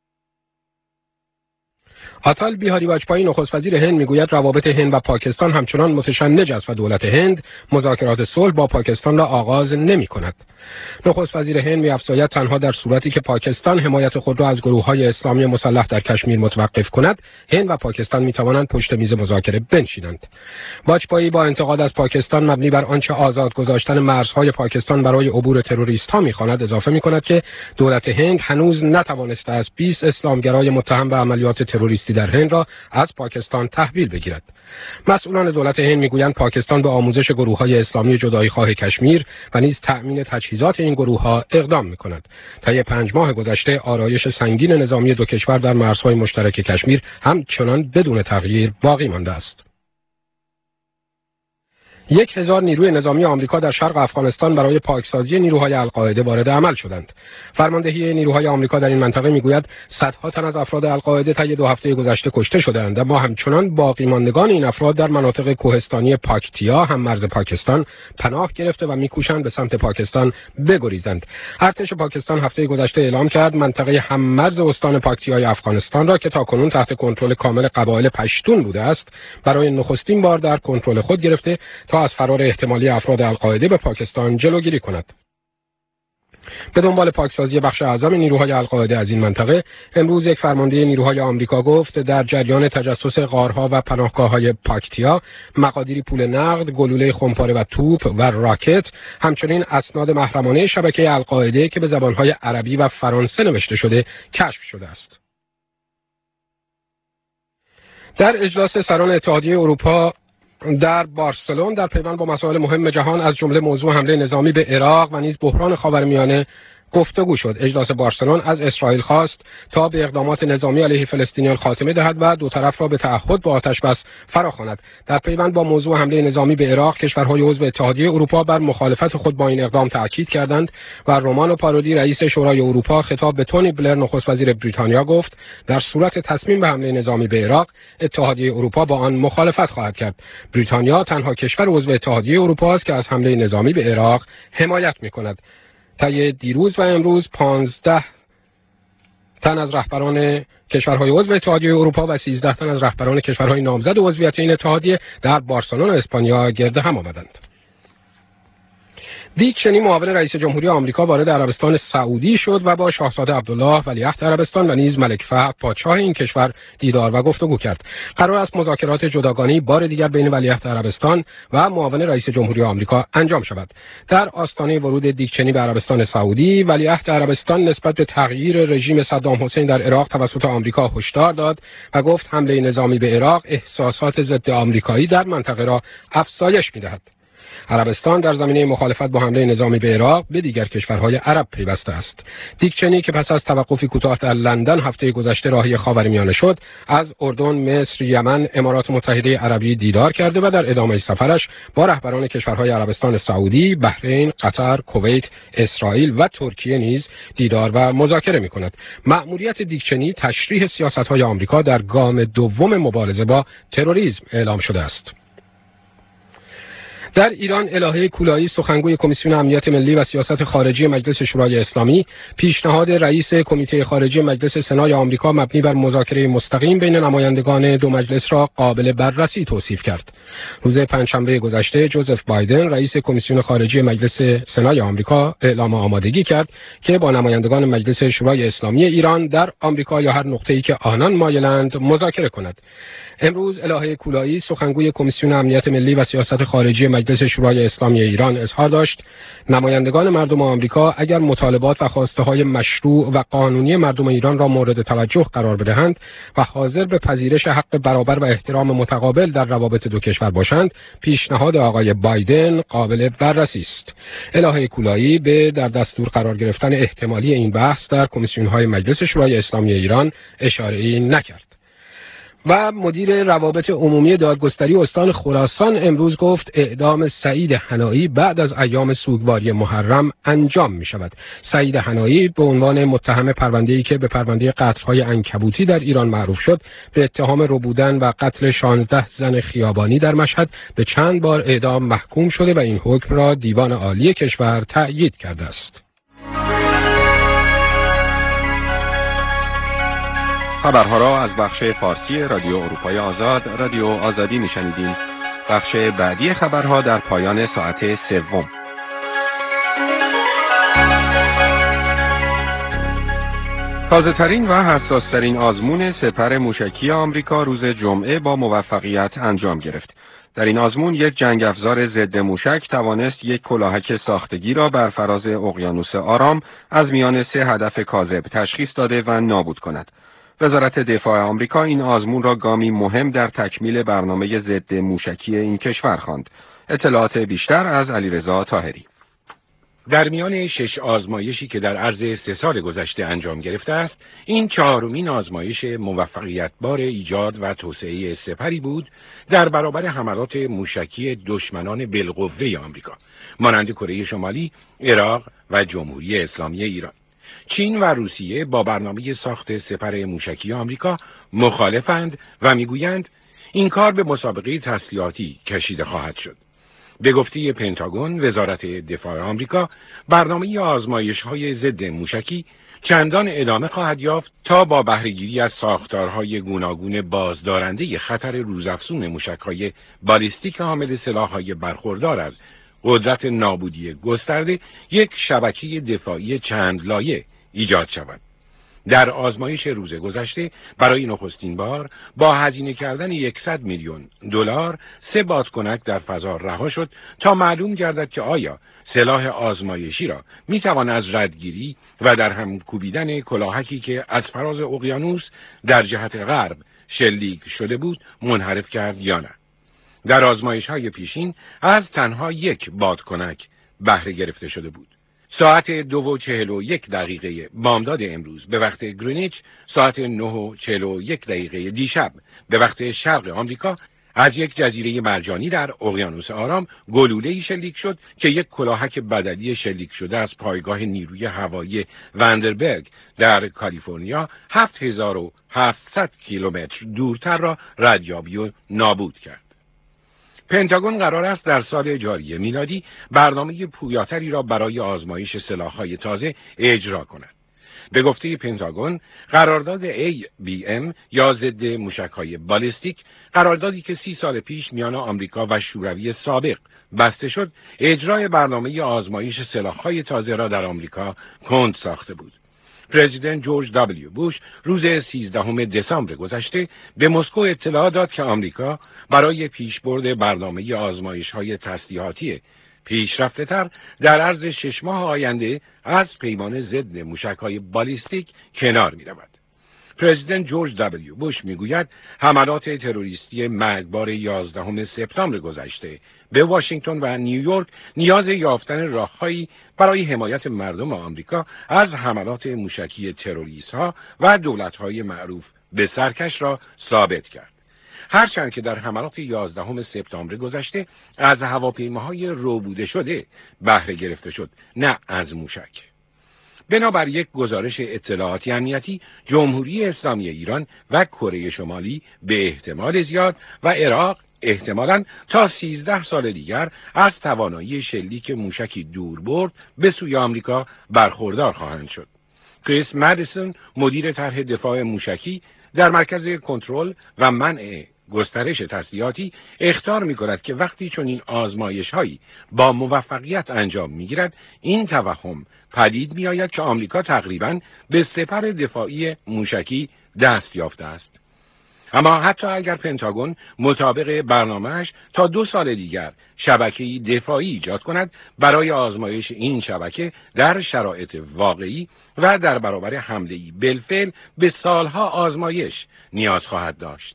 آتال بیهاری واجپایی نخست وزیر هند میگوید روابط هند و پاکستان همچنان متشنج است و دولت هند مذاکرات صلح با پاکستان را آغاز نمی‌کند. نخست وزیر هند می‌افزاید تنها در صورتی که پاکستان حمایت خود را از گروه‌های اسلامی مسلح در کشمیر متوقف کند، هند و پاکستان می‌توانند پشت میز مذاکره بنشینند. واجپایی با انتقاد از پاکستان مبنی بر آنچه آزاد گذاشتن مرزهای پاکستان برای عبور تروریست‌ها می‌خواند اضافه می‌کند که دولت هند هنوز نتوانسته است 20 اسلامگرای متهم به عملیات تروریستی در هند را از پاکستان تحویل بگیرد. مسئولان دولت هند میگویند پاکستان به آموزش گروه‌های اسلامی جدایی‌خواه کشمیر و نیز تأمین تجهیزات این گروه‌ها اقدام می‌کند. طی 5 ماه گذشته آرایش سنگین نظامی 2 کشور در مرزهای مشترک کشمیر همچنان بدون تغییر باقی مانده است. 1000 نیروی نظامی آمریکا در شرق افغانستان برای پاکسازی نیروهای القاعده وارد عمل شدند. فرماندهی نیروهای آمریکا در این منطقه میگوید صدها تن از افراد القاعده طی 2 هفته گذشته کشته شدند، اما همچنان باقی ماندگان این افراد در مناطق کوهستانی پاکتیا هم مرز پاکستان پناه گرفته و میکوشند به سمت پاکستان بگریزند. ارتش پاکستان هفته گذشته اعلام کرد منطقه هم مرز استان پاکتیای افغانستان را که تاکنون تحت کنترل کامل قبایل پشتون بوده است، برای نخستین بار در کنترل خود گرفته تا از فرار احتمالی افراد القاعده به پاکستان جلوگیری کند. به دنبال پاکسازی بخش اعظم نیروهای القاعده از این منطقه، امروز یک فرمانده نیروهای آمریکا گفت در جریان تجسس غارها و پناهگاه‌های پاکتیا، مقادیری پول نقد، گلوله خمپاره و توپ و راکت، همچنین اسناد محرمانه شبکه القاعده که به زبانهای عربی و فرانسه نوشته شده کشف شده است. در اجلاس سران اتحادیه اروپا در بارسلون در پیوند با مسائل مهم جهان از جمله موضوع حمله نظامی به عراق و نیز بحران خاورمیانه گفتگو شد. اجلاس بارسلون از اسرائیل خواست تا به اقدامات نظامی علیه فلسطینیان خاتمه دهد و 2 طرف را به تعهد با آتش‌بس فراخواند. در پیوند با موضوع حمله نظامی به عراق، کشورهای عضو اتحادیه اروپا بر مخالفت خود با این اقدام تاکید کردند و رومانو پارودی رئیس شورای اروپا خطاب به تونی بلر نخست وزیر بریتانیا گفت در صورت تصمیم به حمله نظامی به عراق، اتحادیه اروپا با آن مخالفت خواهد کرد. بریتانیا تنها کشور عضو اتحادیه اروپا است که از حمله نظامی به عراق حمایت می‌کند. طی دیروز و امروز 15 تن از رهبران کشورهای عضو اتحادیه اروپا و 13 تن از رهبران کشورهای نامزد عضویت این اتحادیه در بارسلون و اسپانیا گرد هم آمدند. دیک چنی معاون رئیس جمهوری آمریکا وارد عربستان سعودی شد و با شاهزاده عبدالله ولیعهد عربستان و نیز ملک فهد پادشاه این کشور دیدار و گفتگو کرد. قرار است مذاکرات جداگانه‌ای بار دیگر بین ولیعهد عربستان و معاون رئیس جمهوری آمریکا انجام شود. در آستانه ورود دیک چنی به عربستان سعودی، ولیعهد عربستان نسبت به تغییر رژیم صدام حسین در عراق توسط آمریکا هشدار داد و گفت حمله نظامی به عراق احساسات ضد آمریکایی در منطقه را افزایش می‌دهد. عربستان در زمینه مخالفت با حمله نظامی به عراق به دیگر کشورهای عرب پیوسته است. دیک چنی که پس از توقفی کوتاه در لندن هفته گذشته راهی خاورمیانه شد، از اردن، مصر، یمن، امارات متحده عربی دیدار کرده و در ادامه سفرش با رهبران کشورهای عربستان سعودی، بحرین، قطر، کویت، اسرائیل و ترکیه نیز دیدار و مذاکره می‌کند. مأموریت دیک چنی تشریح سیاست‌های آمریکا در گام دوم مبارزه با تروریسم اعلام شده است. در ایران، الهه کولایی سخنگوی کمیسیون امنیت ملی و سیاست خارجی مجلس شورای اسلامی پیشنهاد رئیس کمیته خارجی مجلس سنای آمریکا مبنی بر مذاکره مستقیم بین نمایندگان دو مجلس را قابل بررسی توصیف کرد. روز پنجشنبه گذشته جوزف بایدن رئیس کمیسیون خارجی مجلس سنای آمریکا اعلام آمادگی کرد که با نمایندگان مجلس شورای اسلامی ایران در آمریکا یا هر نقطه‌ای که آنان مایلند مذاکره کند. امروز الهه کولایی سخنگوی کمیسیون امنیت ملی و سیاست خارجی مجلس شورای اسلامی ایران اظهار داشت نمایندگان مردم آمریکا اگر مطالبات و خواسته‌های مشروع و قانونی مردم ایران را مورد توجه قرار بدهند و حاضر به پذیرش حق برابر و احترام متقابل در روابط دو کشور باشند، پیشنهاد آقای بایدن قابل بررسی است. الهه کولایی به در دستور قرار گرفتن احتمالی این بحث در کمیسیون‌های مجلس شورای اسلامی ایران اشاره‌ای نکرد. و مدیر روابط عمومی دادگستری استان خراسان امروز گفت اعدام سعید حنایی بعد از ایام سوگواری محرم انجام می شود. سعید حنایی به عنوان متهم پرونده‌ای که به پرونده قتل‌های عنکبوتی در ایران معروف شد، به اتهام ربودن و قتل 16 زن خیابانی در مشهد به چند بار اعدام محکوم شده و این حکم را دیوان عالی کشور تأیید کرده است. خبرها را از بخش فارسی رادیو اروپای آزاد، رادیو آزادی میشنیدیم. بخش بعدی خبرها در پایان ساعت سوم. تازه‌ترین و حساس‌ترین آزمون سپر موشکی آمریکا روز جمعه با موفقیت انجام گرفت. در این آزمون یک جنگ افزار ضد موشک توانست یک کلاهک ساختگی را بر فراز اقیانوس آرام از میان 3 هدف کاذب تشخیص داده و نابود کند. وزارت دفاع آمریکا این آزمون را گامی مهم در تکمیل برنامه ضد موشکی این کشور خواند. اطلاعات بیشتر از علیرضا طاهری. در میان 6 آزمایشی که در عرض 3 سال گذشته انجام گرفته است، این 4مین آزمایش موفقیت‌بار ایجاد و توسعه سپری بود در برابر حملات موشکی دشمنان بالقوه آمریکا، مانند کره شمالی، عراق و جمهوری اسلامی ایران. چین و روسیه با برنامه ساخت سپر موشکی آمریکا مخالفند و میگویند این کار به مسابقه تسلیحاتی کشیده خواهد شد. به گفته پنتاگون، وزارت دفاع آمریکا، برنامه آزمایش‌های ضد موشکی چندان ادامه خواهد یافت تا با بهره‌گیری از ساختارهای گوناگون بازدارنده خطر روزافزون موشک‌های بالیستیک حامل سلاح‌های برخوردار از قدرت نابودی گسترده یک شبکه دفاعی چند لایه ایجاد شود. در آزمایش روز گذشته برای نخستین بار با هزینه کردن $100 میلیون 3 بادکنک در فضا رها شد تا معلوم گردد که آیا سلاح آزمایشی را میتوان از ردگیری و در هم کوبیدن کلاهکی که از فراز اقیانوس در جهت غرب شلیک شده بود منحرف کرد یا نه. در آزمایش‌های پیشین از تنها 1 بادکنک بهره گرفته شده بود. ساعت 2:41 بامداد امروز به وقت گرینیچ، ساعت 9:41 دیشب به وقت شرق آمریکا، از یک جزیره مرجانی در اقیانوس آرام گلوله‌ای شلیک شد که یک کلاهک بدلی شلیک شده از پایگاه نیروی هوایی وندربرگ در کالیفرنیا 7700 کیلومتر دورتر را ردیابی و نابود کرد. پنتاگون قرار است در سال جاری میلادی برنامه پویاتری را برای آزمایش سلاح‌های تازه اجرا کند. به گفته پنتاگون قرارداد ABM یا ضد موشک‌های بالستیک، قراردادی که 30 سال پیش میان آمریکا و شوروی سابق بسته شد، اجرای برنامه آزمایش سلاح‌های تازه را در آمریکا کند ساخته بود. پرزیدنت جورج دبلیو بوش روز 13 دسامبر گذشته به مسکو اطلاع داد که آمریکا برای پیشبرد برنامه آزمایش‌های تسلیحاتی پیشرفته‌تر در عرض 6 ماه آینده از پیمان ضد موشک‌های بالستیک کنار می‌رود. پرزیدنت جورج دبلیو بوش میگوید حملات تروریستی مرگبار 11 سپتامبر گذشته به واشنگتن و نیویورک نیاز یافتن راههایی برای حمایت مردم آمریکا از حملات موشکی تروریست‌ها و دولت‌های معروف به سرکش را ثابت کرد. هرچند که در حملات 11 سپتامبر گذشته از هواپیماهای روبوده شده بهره گرفته شد، نه از موشک. بنابر یک گزارش اطلاعاتی امنیتی، جمهوری اسلامی ایران و کره شمالی به احتمال زیاد و عراق احتمالاً تا 13 سال دیگر از توانایی شلیک موشکی دوربرد به سوی آمریکا برخوردار خواهند شد. کریس مدیسون، مدیر طرح دفاع موشکی در مرکز کنترل و منع گسترش تسلیحاتی، اخطار می‌کند که وقتی چنین آزمایش‌هایی با موفقیت انجام می‌گیرد، این توهم پدید می‌آید که آمریکا تقریباً به سپر دفاعی موشکی دست یافته است. اما حتی اگر پنتاگون مطابق برنامه‌اش تا 2 سال دیگر شبکه‌ای دفاعی ایجاد کند، برای آزمایش این شبکه در شرایط واقعی و در برابر حمله‌ای بالفعل به سالها آزمایش نیاز خواهد داشت.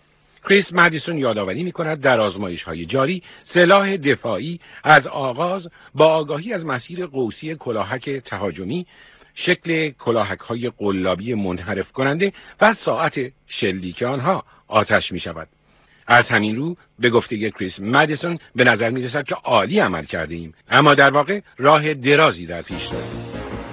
کریس مدیسون یادآوری می‌کند در آزمایش‌های جاری سلاح دفاعی از آغاز با آگاهی از مسیر قوسی کلاهک تهاجمی، شکل کلاهک‌های قلابی منحرف کننده و ساعت شلیک آنها آتش می‌شود. از همین رو به گفته کریس مدیسون به نظر می‌رسد که عالی عمل کردیم، اما در واقع راه درازی در پیش داریم.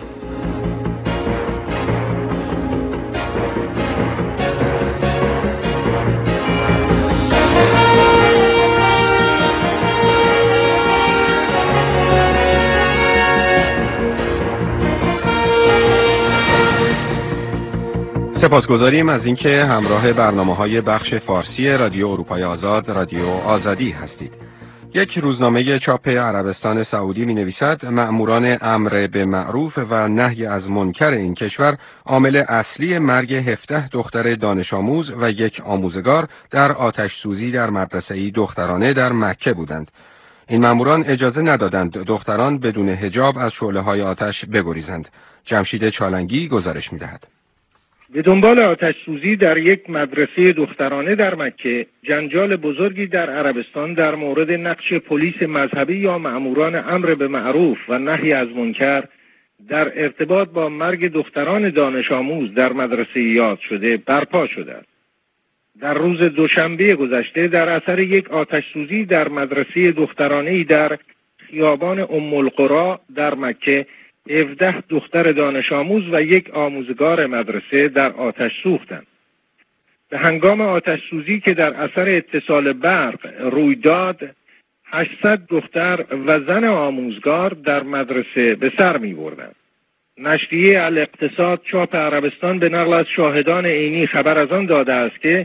سپاسگزاریم از اینکه همراه برنامه‌های بخش فارسی رادیو اروپای آزاد، رادیو آزادی هستید. یک روزنامه چاپ عربستان سعودی می‌نویسد مأموران امر به معروف و نهی از منکر این کشور عامل اصلی مرگ 17 دختر دانش آموز و یک آموزگار در آتش سوزی در مدرسه‌ای دخترانه در مکه بودند. این مأموران اجازه ندادند دختران بدون حجاب از شعله‌های آتش بگریزند. جمشید چالنگی گزارش می‌دهد. به دنبال آتش سوزی در یک مدرسه دخترانه در مکه، جنجال بزرگی در عربستان در مورد نقش پلیس مذهبی یا مأموران امر به معروف و نهی از منکر در ارتباط با مرگ دختران دانش آموز در مدرسه یاد شده برپا شده است. در روز دوشنبه گذشته در اثر یک آتش سوزی در مدرسه دخترانه‌ای در خیابان ام القری در مکه 17 دختر دانش آموز و یک آموزگار مدرسه در آتش سوختند. به هنگام آتش سوزی که در اثر اتصال برق روی داد، 800 دختر و زن آموزگار در مدرسه به سر می بردند. نشریه الاقتصاد چاپ عربستان به نقل از شاهدان عینی خبر از آن داده است که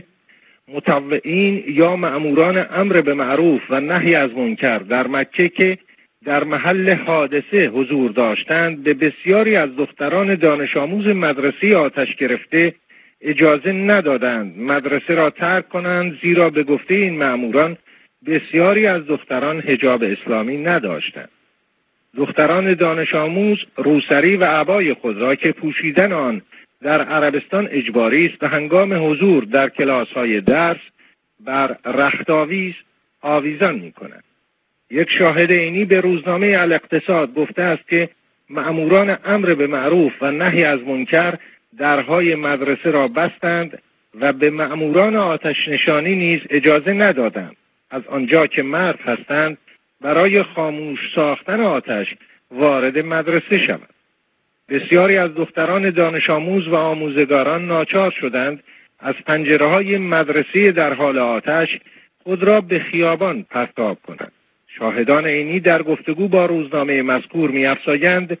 مطوعین یا مأموران امر به معروف و نهی از منکر در مکه که در محل حادثه حضور داشتند به بسیاری از دختران دانش آموز مدرسه آتش گرفته اجازه ندادند مدرسه را ترک کنند، زیرا به گفته این مأموران بسیاری از دختران حجاب اسلامی نداشتند. دختران دانش آموز روسری و عبای خود را که پوشیدن آن در عربستان اجباری است، به هنگام حضور در کلاس‌های درس بر رختاویز آویزان می‌کنند. یک شاهد عینی به روزنامه الاقتصاد گفته است که مأموران امر به معروف و نهی از منکر درهای مدرسه را بستند و به مأموران آتش نشانی نیز اجازه ندادند از آنجا که مرد هستند برای خاموش ساختن آتش وارد مدرسه شوند. بسیاری از دختران دانش آموز و آموزگاران ناچار شدند از پنجره‌های مدرسه در حال آتش خود را به خیابان پرتاب کنند. شاهدان عینی در گفتگو با روزنامه مذکور می‌افزایند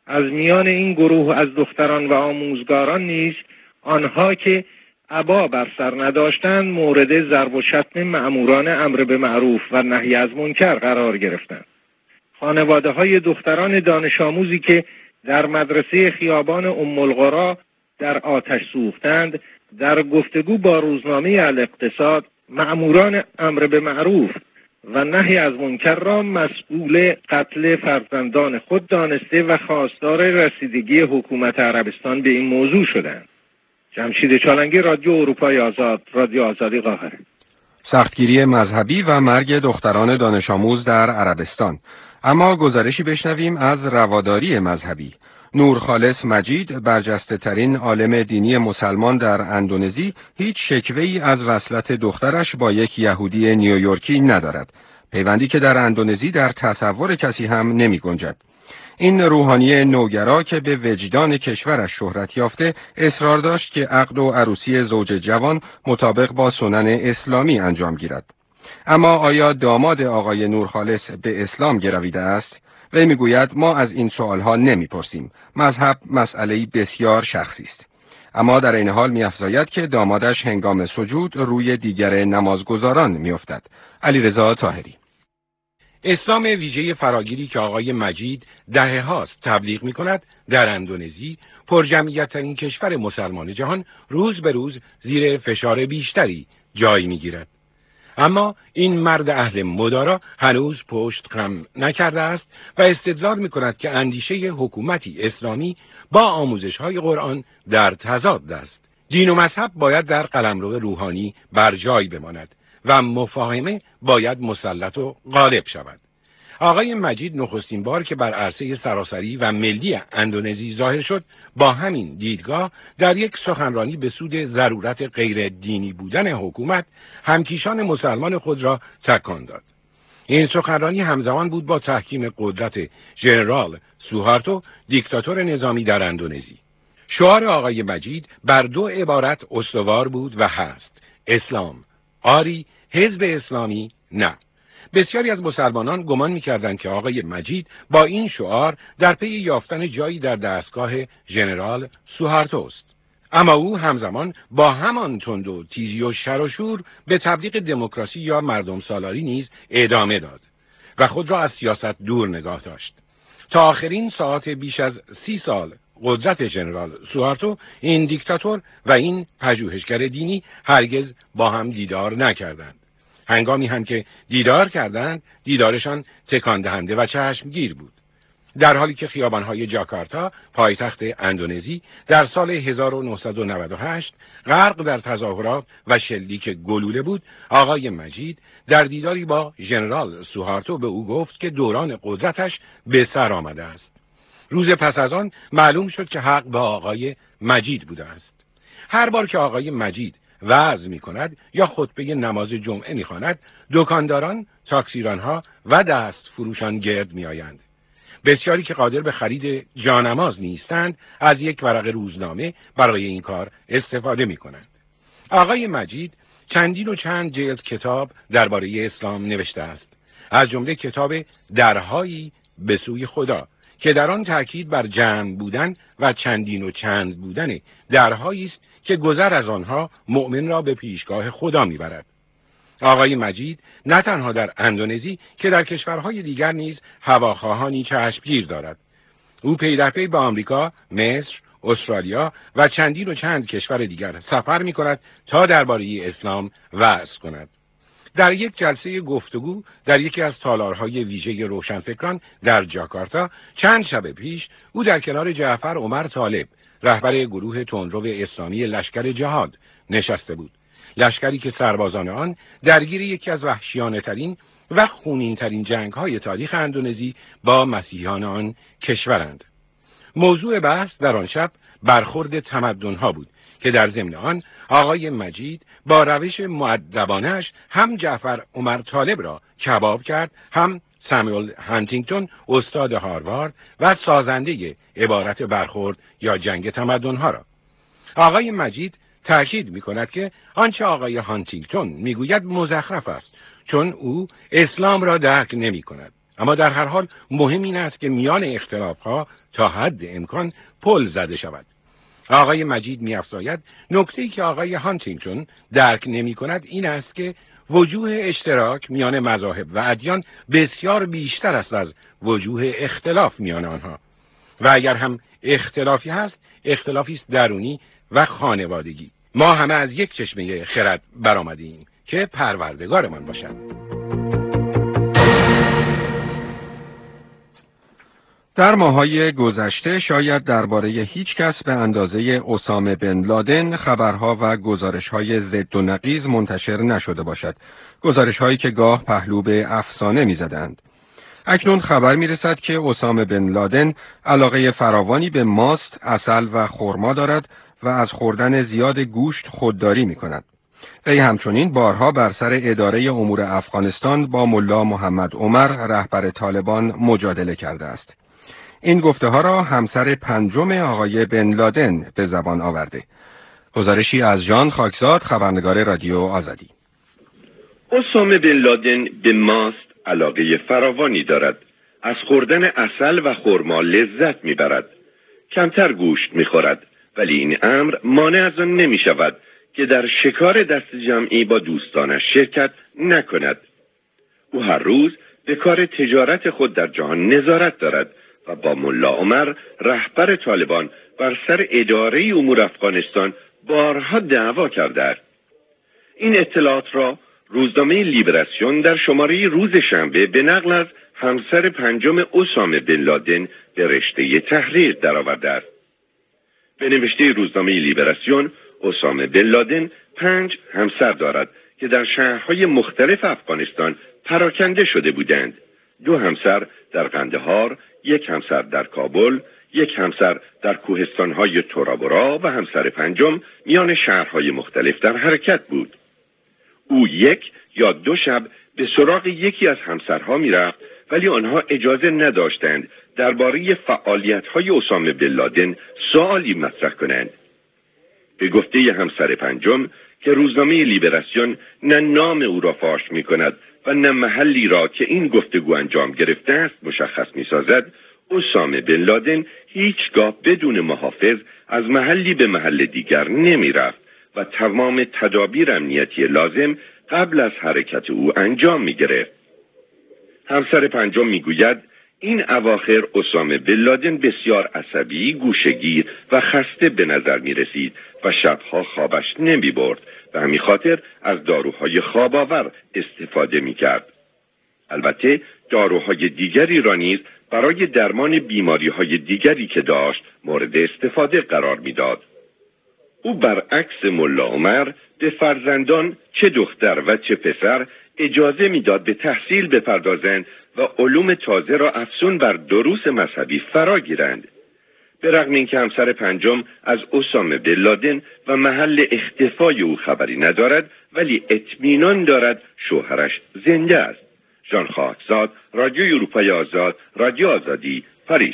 از میان این گروه از دختران و آموزگاران نیز آنها که عبا بر سر نداشتند مورد ضرب و شتم مأموران امر به معروف و نهی از منکر قرار گرفتند. خانواده‌های دختران دانش آموزی که در مدرسه خیابان ام القری در آتش سوختند، در گفتگو با روزنامه الاقتصاد مأموران امر به معروف و نهی از منکر را مسئول قتل فرزندان خود دانسته و خواستار رسیدگی حکومت عربستان به این موضوع شدند. جمشید چالنگی، رادیو اروپای آزاد، رادیو آزادی، قاهره. سختگیری مذهبی و مرگ دختران دانش آموز در عربستان. اما گزارشی بشنویم از رواداری مذهبی. نورخالص مجید، برجسته ترین عالم دینی مسلمان در اندونزی، هیچ شکوه‌ای از وصلت دخترش با یک یهودی نیویورکی ندارد. پیوندی که در اندونزی در تصور کسی هم نمی گنجد. این روحانی نوگرا که به وجدان کشورش شهرت یافته، اصرار داشت که عقد و عروسی زوج جوان مطابق با سنن اسلامی انجام گیرد. اما آیا داماد آقای نورخالص به اسلام گرویده است؟ وی میگوید ما از این سوالها نمیپرسیم. مذهب مسئله‌ای بسیار شخصی است. اما در این حال می‌افزاید که دامادش هنگام سجود روی دیگر نمازگزاران میافتد. علیرضا طاهری. اسلام ویژه فراگیری که آقای مجید دهه هاست تبلیغ می کند در اندونزی، پرجمعیت ترین کشور مسلمان جهان، روز به روز زیر فشار بیشتری جای می گیرد. اما این مرد اهل مدارا هنوز پشت خم نکرده است و استدلال می کند که اندیشه حکومتی اسلامی با آموزش های قرآن در تضاد است. دین و مذهب باید در قلمرو روحانی بر جای بماند و مفاهمه باید مسلط و غالب شود. آقای مجید نخستین بار که بر عرصه سراسری و ملی اندونزی ظاهر شد، با همین دیدگاه در یک سخنرانی به سود ضرورت غیر دینی بودن حکومت همکیشان مسلمان خود را تکان داد. این سخنرانی همزمان بود با تحکیم قدرت ژنرال سوهارتو، دیکتاتور نظامی در اندونزی. شعار آقای مجید بر دو عبارت استوار بود و هست: اسلام آری، حزب اسلامی نه. بسیاری از مسلمانان گمان می‌کردند که آقای مجید با این شعار در پی یافتن جایی در دستگاه ژنرال سوهارتو است. اما او همزمان با همان تند و تیزی و شر و شور به تبلیغ دموکراسی یا مردم سالاری نیز ادامه داد و خود را از سیاست دور نگاه داشت. تا آخرین ساعت بیش از 30 سال قدرت ژنرال سوهارتو، این دیکتاتور و این پژوهشگر دینی هرگز با هم دیدار نکردند. هنگامی هم که دیدار کردند، دیدارشان تکان دهنده و چشمگیر بود. در حالی که خیابان‌های جاکارتا، پایتخت اندونزی، در سال 1998 غرق در تظاهرات و شلیک گلوله بود، آقای مجید در دیداری با ژنرال سوهارتو به او گفت که دوران قدرتش به سر آمده است. روز پس از آن معلوم شد که حق با آقای مجید بوده است. هر بار که آقای مجید وعظ می کند یا خطبه نماز جمعه می خواند، دکانداران، تاکسیرانها و دست فروشان گرد می آیند. بسیاری که قادر به خرید جانماز نیستند، از یک ورق روزنامه برای این کار استفاده می کنند. آقای مجید چندین و چند جلد کتاب درباره اسلام نوشته است. از جمله کتاب درهایی به سوی خدا که در آن تأکید بر جمع بودن و چندین و چند بودن درهایی است که گذر از آنها مؤمن را به پیشگاه خدا میبرد. آقای مجید نه تنها در اندونزی که در کشورهای دیگر نیز هواخواهانی چشمگیر دارد. او پی در پی به آمریکا، مصر، استرالیا و چندین و چند کشور دیگر سفر می کند تا درباره اسلام وعظ کند. در یک جلسه گفتگو در یکی از تالارهای ویژه روشنفکران در جاکارتا چند شب پیش، او در کنار جعفر عمر طالب، رهبر گروه تندرو اسلامی لشکر جهاد، نشسته بود. لشکری که سربازان آن درگیر یکی از وحشیانه‌ترین و خونین‌ترین جنگ‌های تاریخ اندونزی با مسیحیان آن کشورند. موضوع بحث در آن شب برخورد تمدن‌ها بود که در ضمن آن آقای مجید با روش مؤدبانه‌اش هم جعفر عمر طالب را کباب کرد، هم ساموئل هانتینگتون، استاد هاروارد و سازنده عبارت برخورد یا جنگ تمدن‌ها را. آقای مجید تأکید می‌کند که آنچه آقای هانتینگتون می‌گوید مزخرف است، چون او اسلام را درک نمی‌کند. اما در هر حال مهم این است که میان اختلاف‌ها تا حد امکان پل زده شود. آقای مجید می‌افزاید نکته‌ای که آقای هانتینگتون درک نمی‌کند این است که وجوه اشتراک میان مذاهب و ادیان بسیار بیشتر است از وجوه اختلاف میان آنها و اگر هم اختلافی هست اختلافی است درونی و خانوادگی. ما همه از یک چشمه خرد برآمدیم که پروردگارمان باشد. در ماه‌های گذشته شاید درباره هیچ کس به اندازه اسامه بن لادن خبرها و گزارش‌های ضد و نقیض منتشر نشده باشد. گزارش‌هایی که گاه پهلو به افسانه می‌زدند. اکنون خبر می‌رسد که اسامه بن لادن علاقه فراوانی به ماست، عسل و خرما دارد و از خوردن زیاد گوشت خودداری می‌کند. وی همچنین بارها بر سر اداره امور افغانستان با ملا محمد عمر رهبر طالبان مجادله کرده است. این گفته ها را همسر پنجم آقای بن لادن به زبان آورده. گزارشی از جان خاکزاد، خبرنگار رادیو آزادی. اسامه بن لادن به ماست علاقه فراوانی دارد. از خوردن عسل و خرما لذت میبرد. کمتر گوشت میخورد، ولی این امر مانع از آن نمی شود که در شکار دست جمعی با دوستانش شرکت نکند. او هر روز به کار تجارت خود در جهان نظارت دارد و با ملا عمر رهبر طالبان بر سر اداره امور افغانستان بارها دعوا کرده است. این اطلاعات را روزنامه لیبراسیون در شماره روز شنبه به نقل از همسر پنجم اسامه بن لادن به رشته تحریر درآورده است. به نوشته روزنامه لیبراسیون، اسامه بن لادن 5 همسر دارد که در شهرهای مختلف افغانستان پراکنده شده بودند. 2 همسر در قندهار، 1 همسر در کابل، 1 همسر در کوهستانهای تورابورا و همسر پنجم میان شهرهای مختلف در حرکت بود. او 1 یا 2 شب به سراغ یکی از همسرها میرفت، ولی آنها اجازه نداشتند درباره فعالیت‌های اسامه بن لادن سوالی مطرح کنند. به گفته همسر پنجم که روزنامه لیبراسیون نه نام او را فاش می‌کند و نه محلی را که این گفتگو انجام گرفته است مشخص می‌سازد، اسامه بن لادن هیچگاه بدون محافظ از محلی به محل دیگر نمی‌رفت و تمام تدابیر امنیتی لازم قبل از حرکت او انجام می‌گرفت. همسر پنجم می‌گوید این اواخر اسامه بن لادن بسیار عصبی، گوشه‌گیر و خسته به نظر می‌رسید و شبها خوابش نمی‌برد و همین خاطر از داروهای خواب‌آور استفاده می‌کرد. البته داروهای دیگری را نیز برای درمان بیماری‌های دیگری که داشت مورد استفاده قرار می‌داد. او برعکس ملا عمر به فرزندان چه دختر و چه پسر اجازه میداد به تحصیل بپردازند و علوم تازه را افزون بر دروس مذهبی فرا گیرند. به رغم اینکه همسر پنجم از اسامه بن لادن و محل اختفای او خبری ندارد، ولی اطمینان دارد شوهرش زنده است. جان خاکزاد، رادیو اروپای آزاد، رادیو آزادی، پاریس.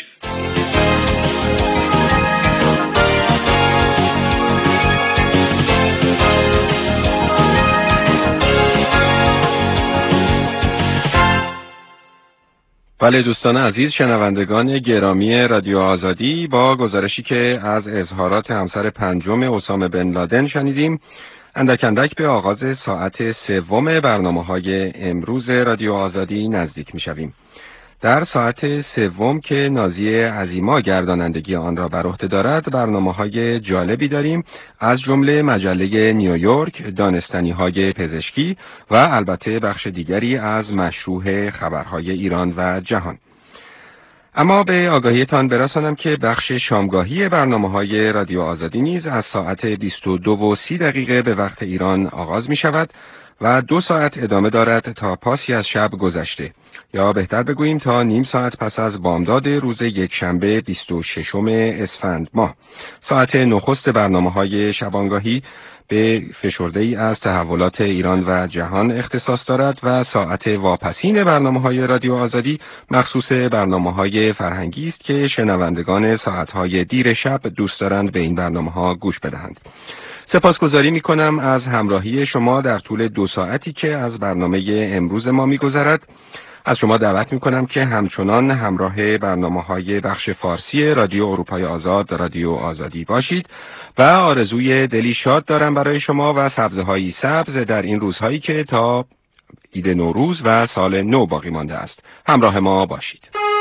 بله دوستان عزیز، شنوندگان گرامی رادیو آزادی، با گزارشی که از اظهارات همسر پنجم اسامه بن لادن شنیدیم، اندک اندک به آغاز ساعت سوم برنامه‌های امروز رادیو آزادی نزدیک می‌شویم. در ساعت سوم که نازی عظیما گردانندگی آن را بر عهده دارد، برنامه‌های جالبی داریم، از جمله مجله نیویورک، دانستنی‌های پزشکی و البته بخش دیگری از مشروح خبرهای ایران و جهان. اما به آگاهیتان برسانم که بخش شامگاهی برنامه‌های رادیو آزادی نیز از ساعت 22:30 به وقت ایران آغاز می شود و 2 ساعت ادامه دارد تا پاسی از شب گذشته، یا بهتر بگوییم تا نیم ساعت پس از بامداد روز یکشنبه 26 اسفند ماه. ساعت نخست برنامه‌های شبانگاهی به فشرده‌ای از تحولات ایران و جهان اختصاص دارد و ساعت واپسین برنامه‌های رادیو آزادی مخصوص برنامه‌های فرهنگی است که شنوندگان ساعت‌های دیر شب دوست دارند به این برنامه‌ها گوش بدهند. سپاسگزاری می‌کنم از همراهی شما در طول 2 ساعتی که از برنامه امروز ما می‌گذرد. از شما دعوت میکنم که همچنان همراه برنامه‌های بخش فارسی رادیو اروپای آزاد، رادیو آزادی باشید و آرزوی دلی شاد دارم برای شما و سبزه‌های سبز در این روزهایی که تا عید نوروز و سال نو باقی مانده است. همراه ما باشید.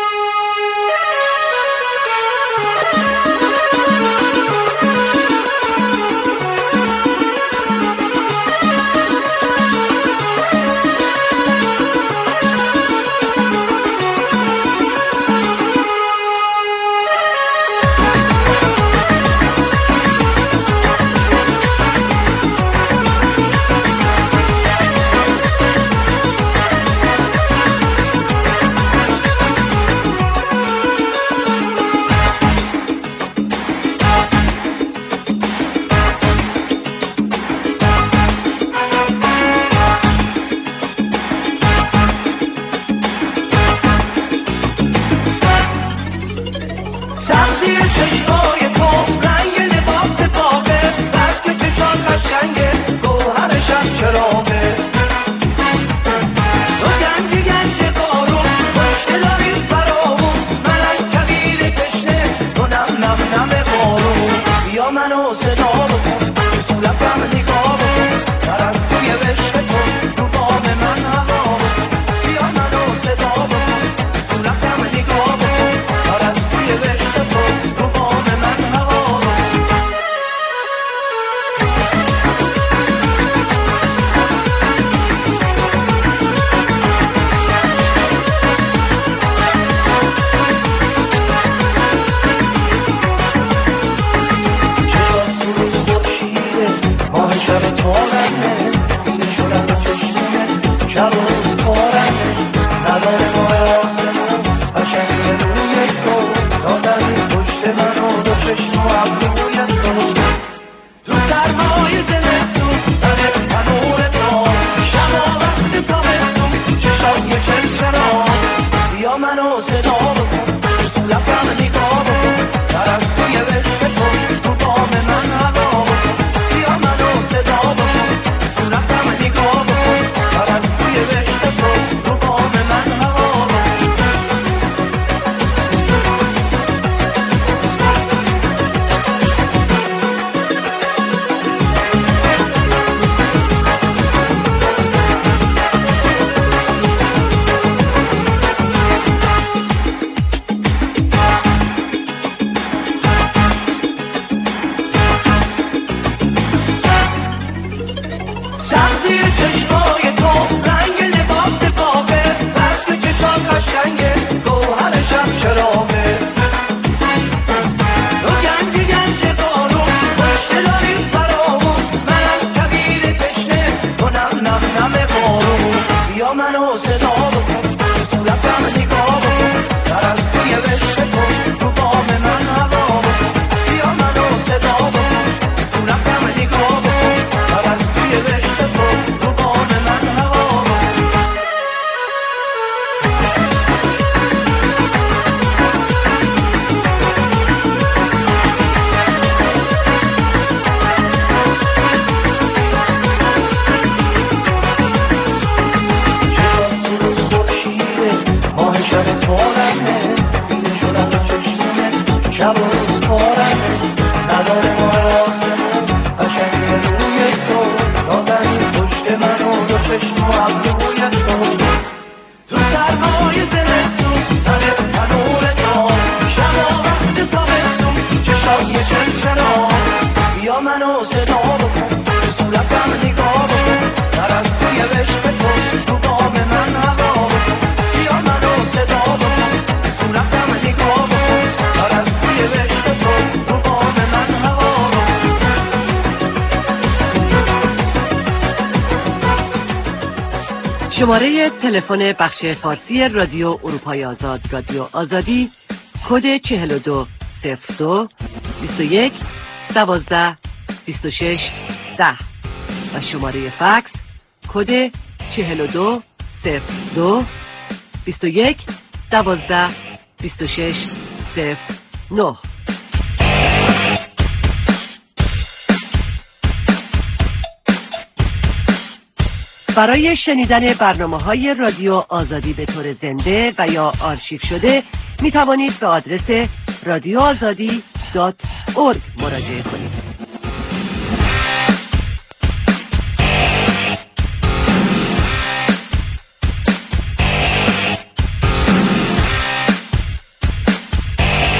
شماره تلفن بخش فارسی رادیو اروپای آزاد، رادیو آزادی، کد 4202 21 12 26 10 و شماره فکس کد 4202 21 12 26 09. برای شنیدن برنامه‌های رادیو آزادی به طور زنده و یا آرشیو شده می توانید به آدرس radioazadi.org مراجعه کنید.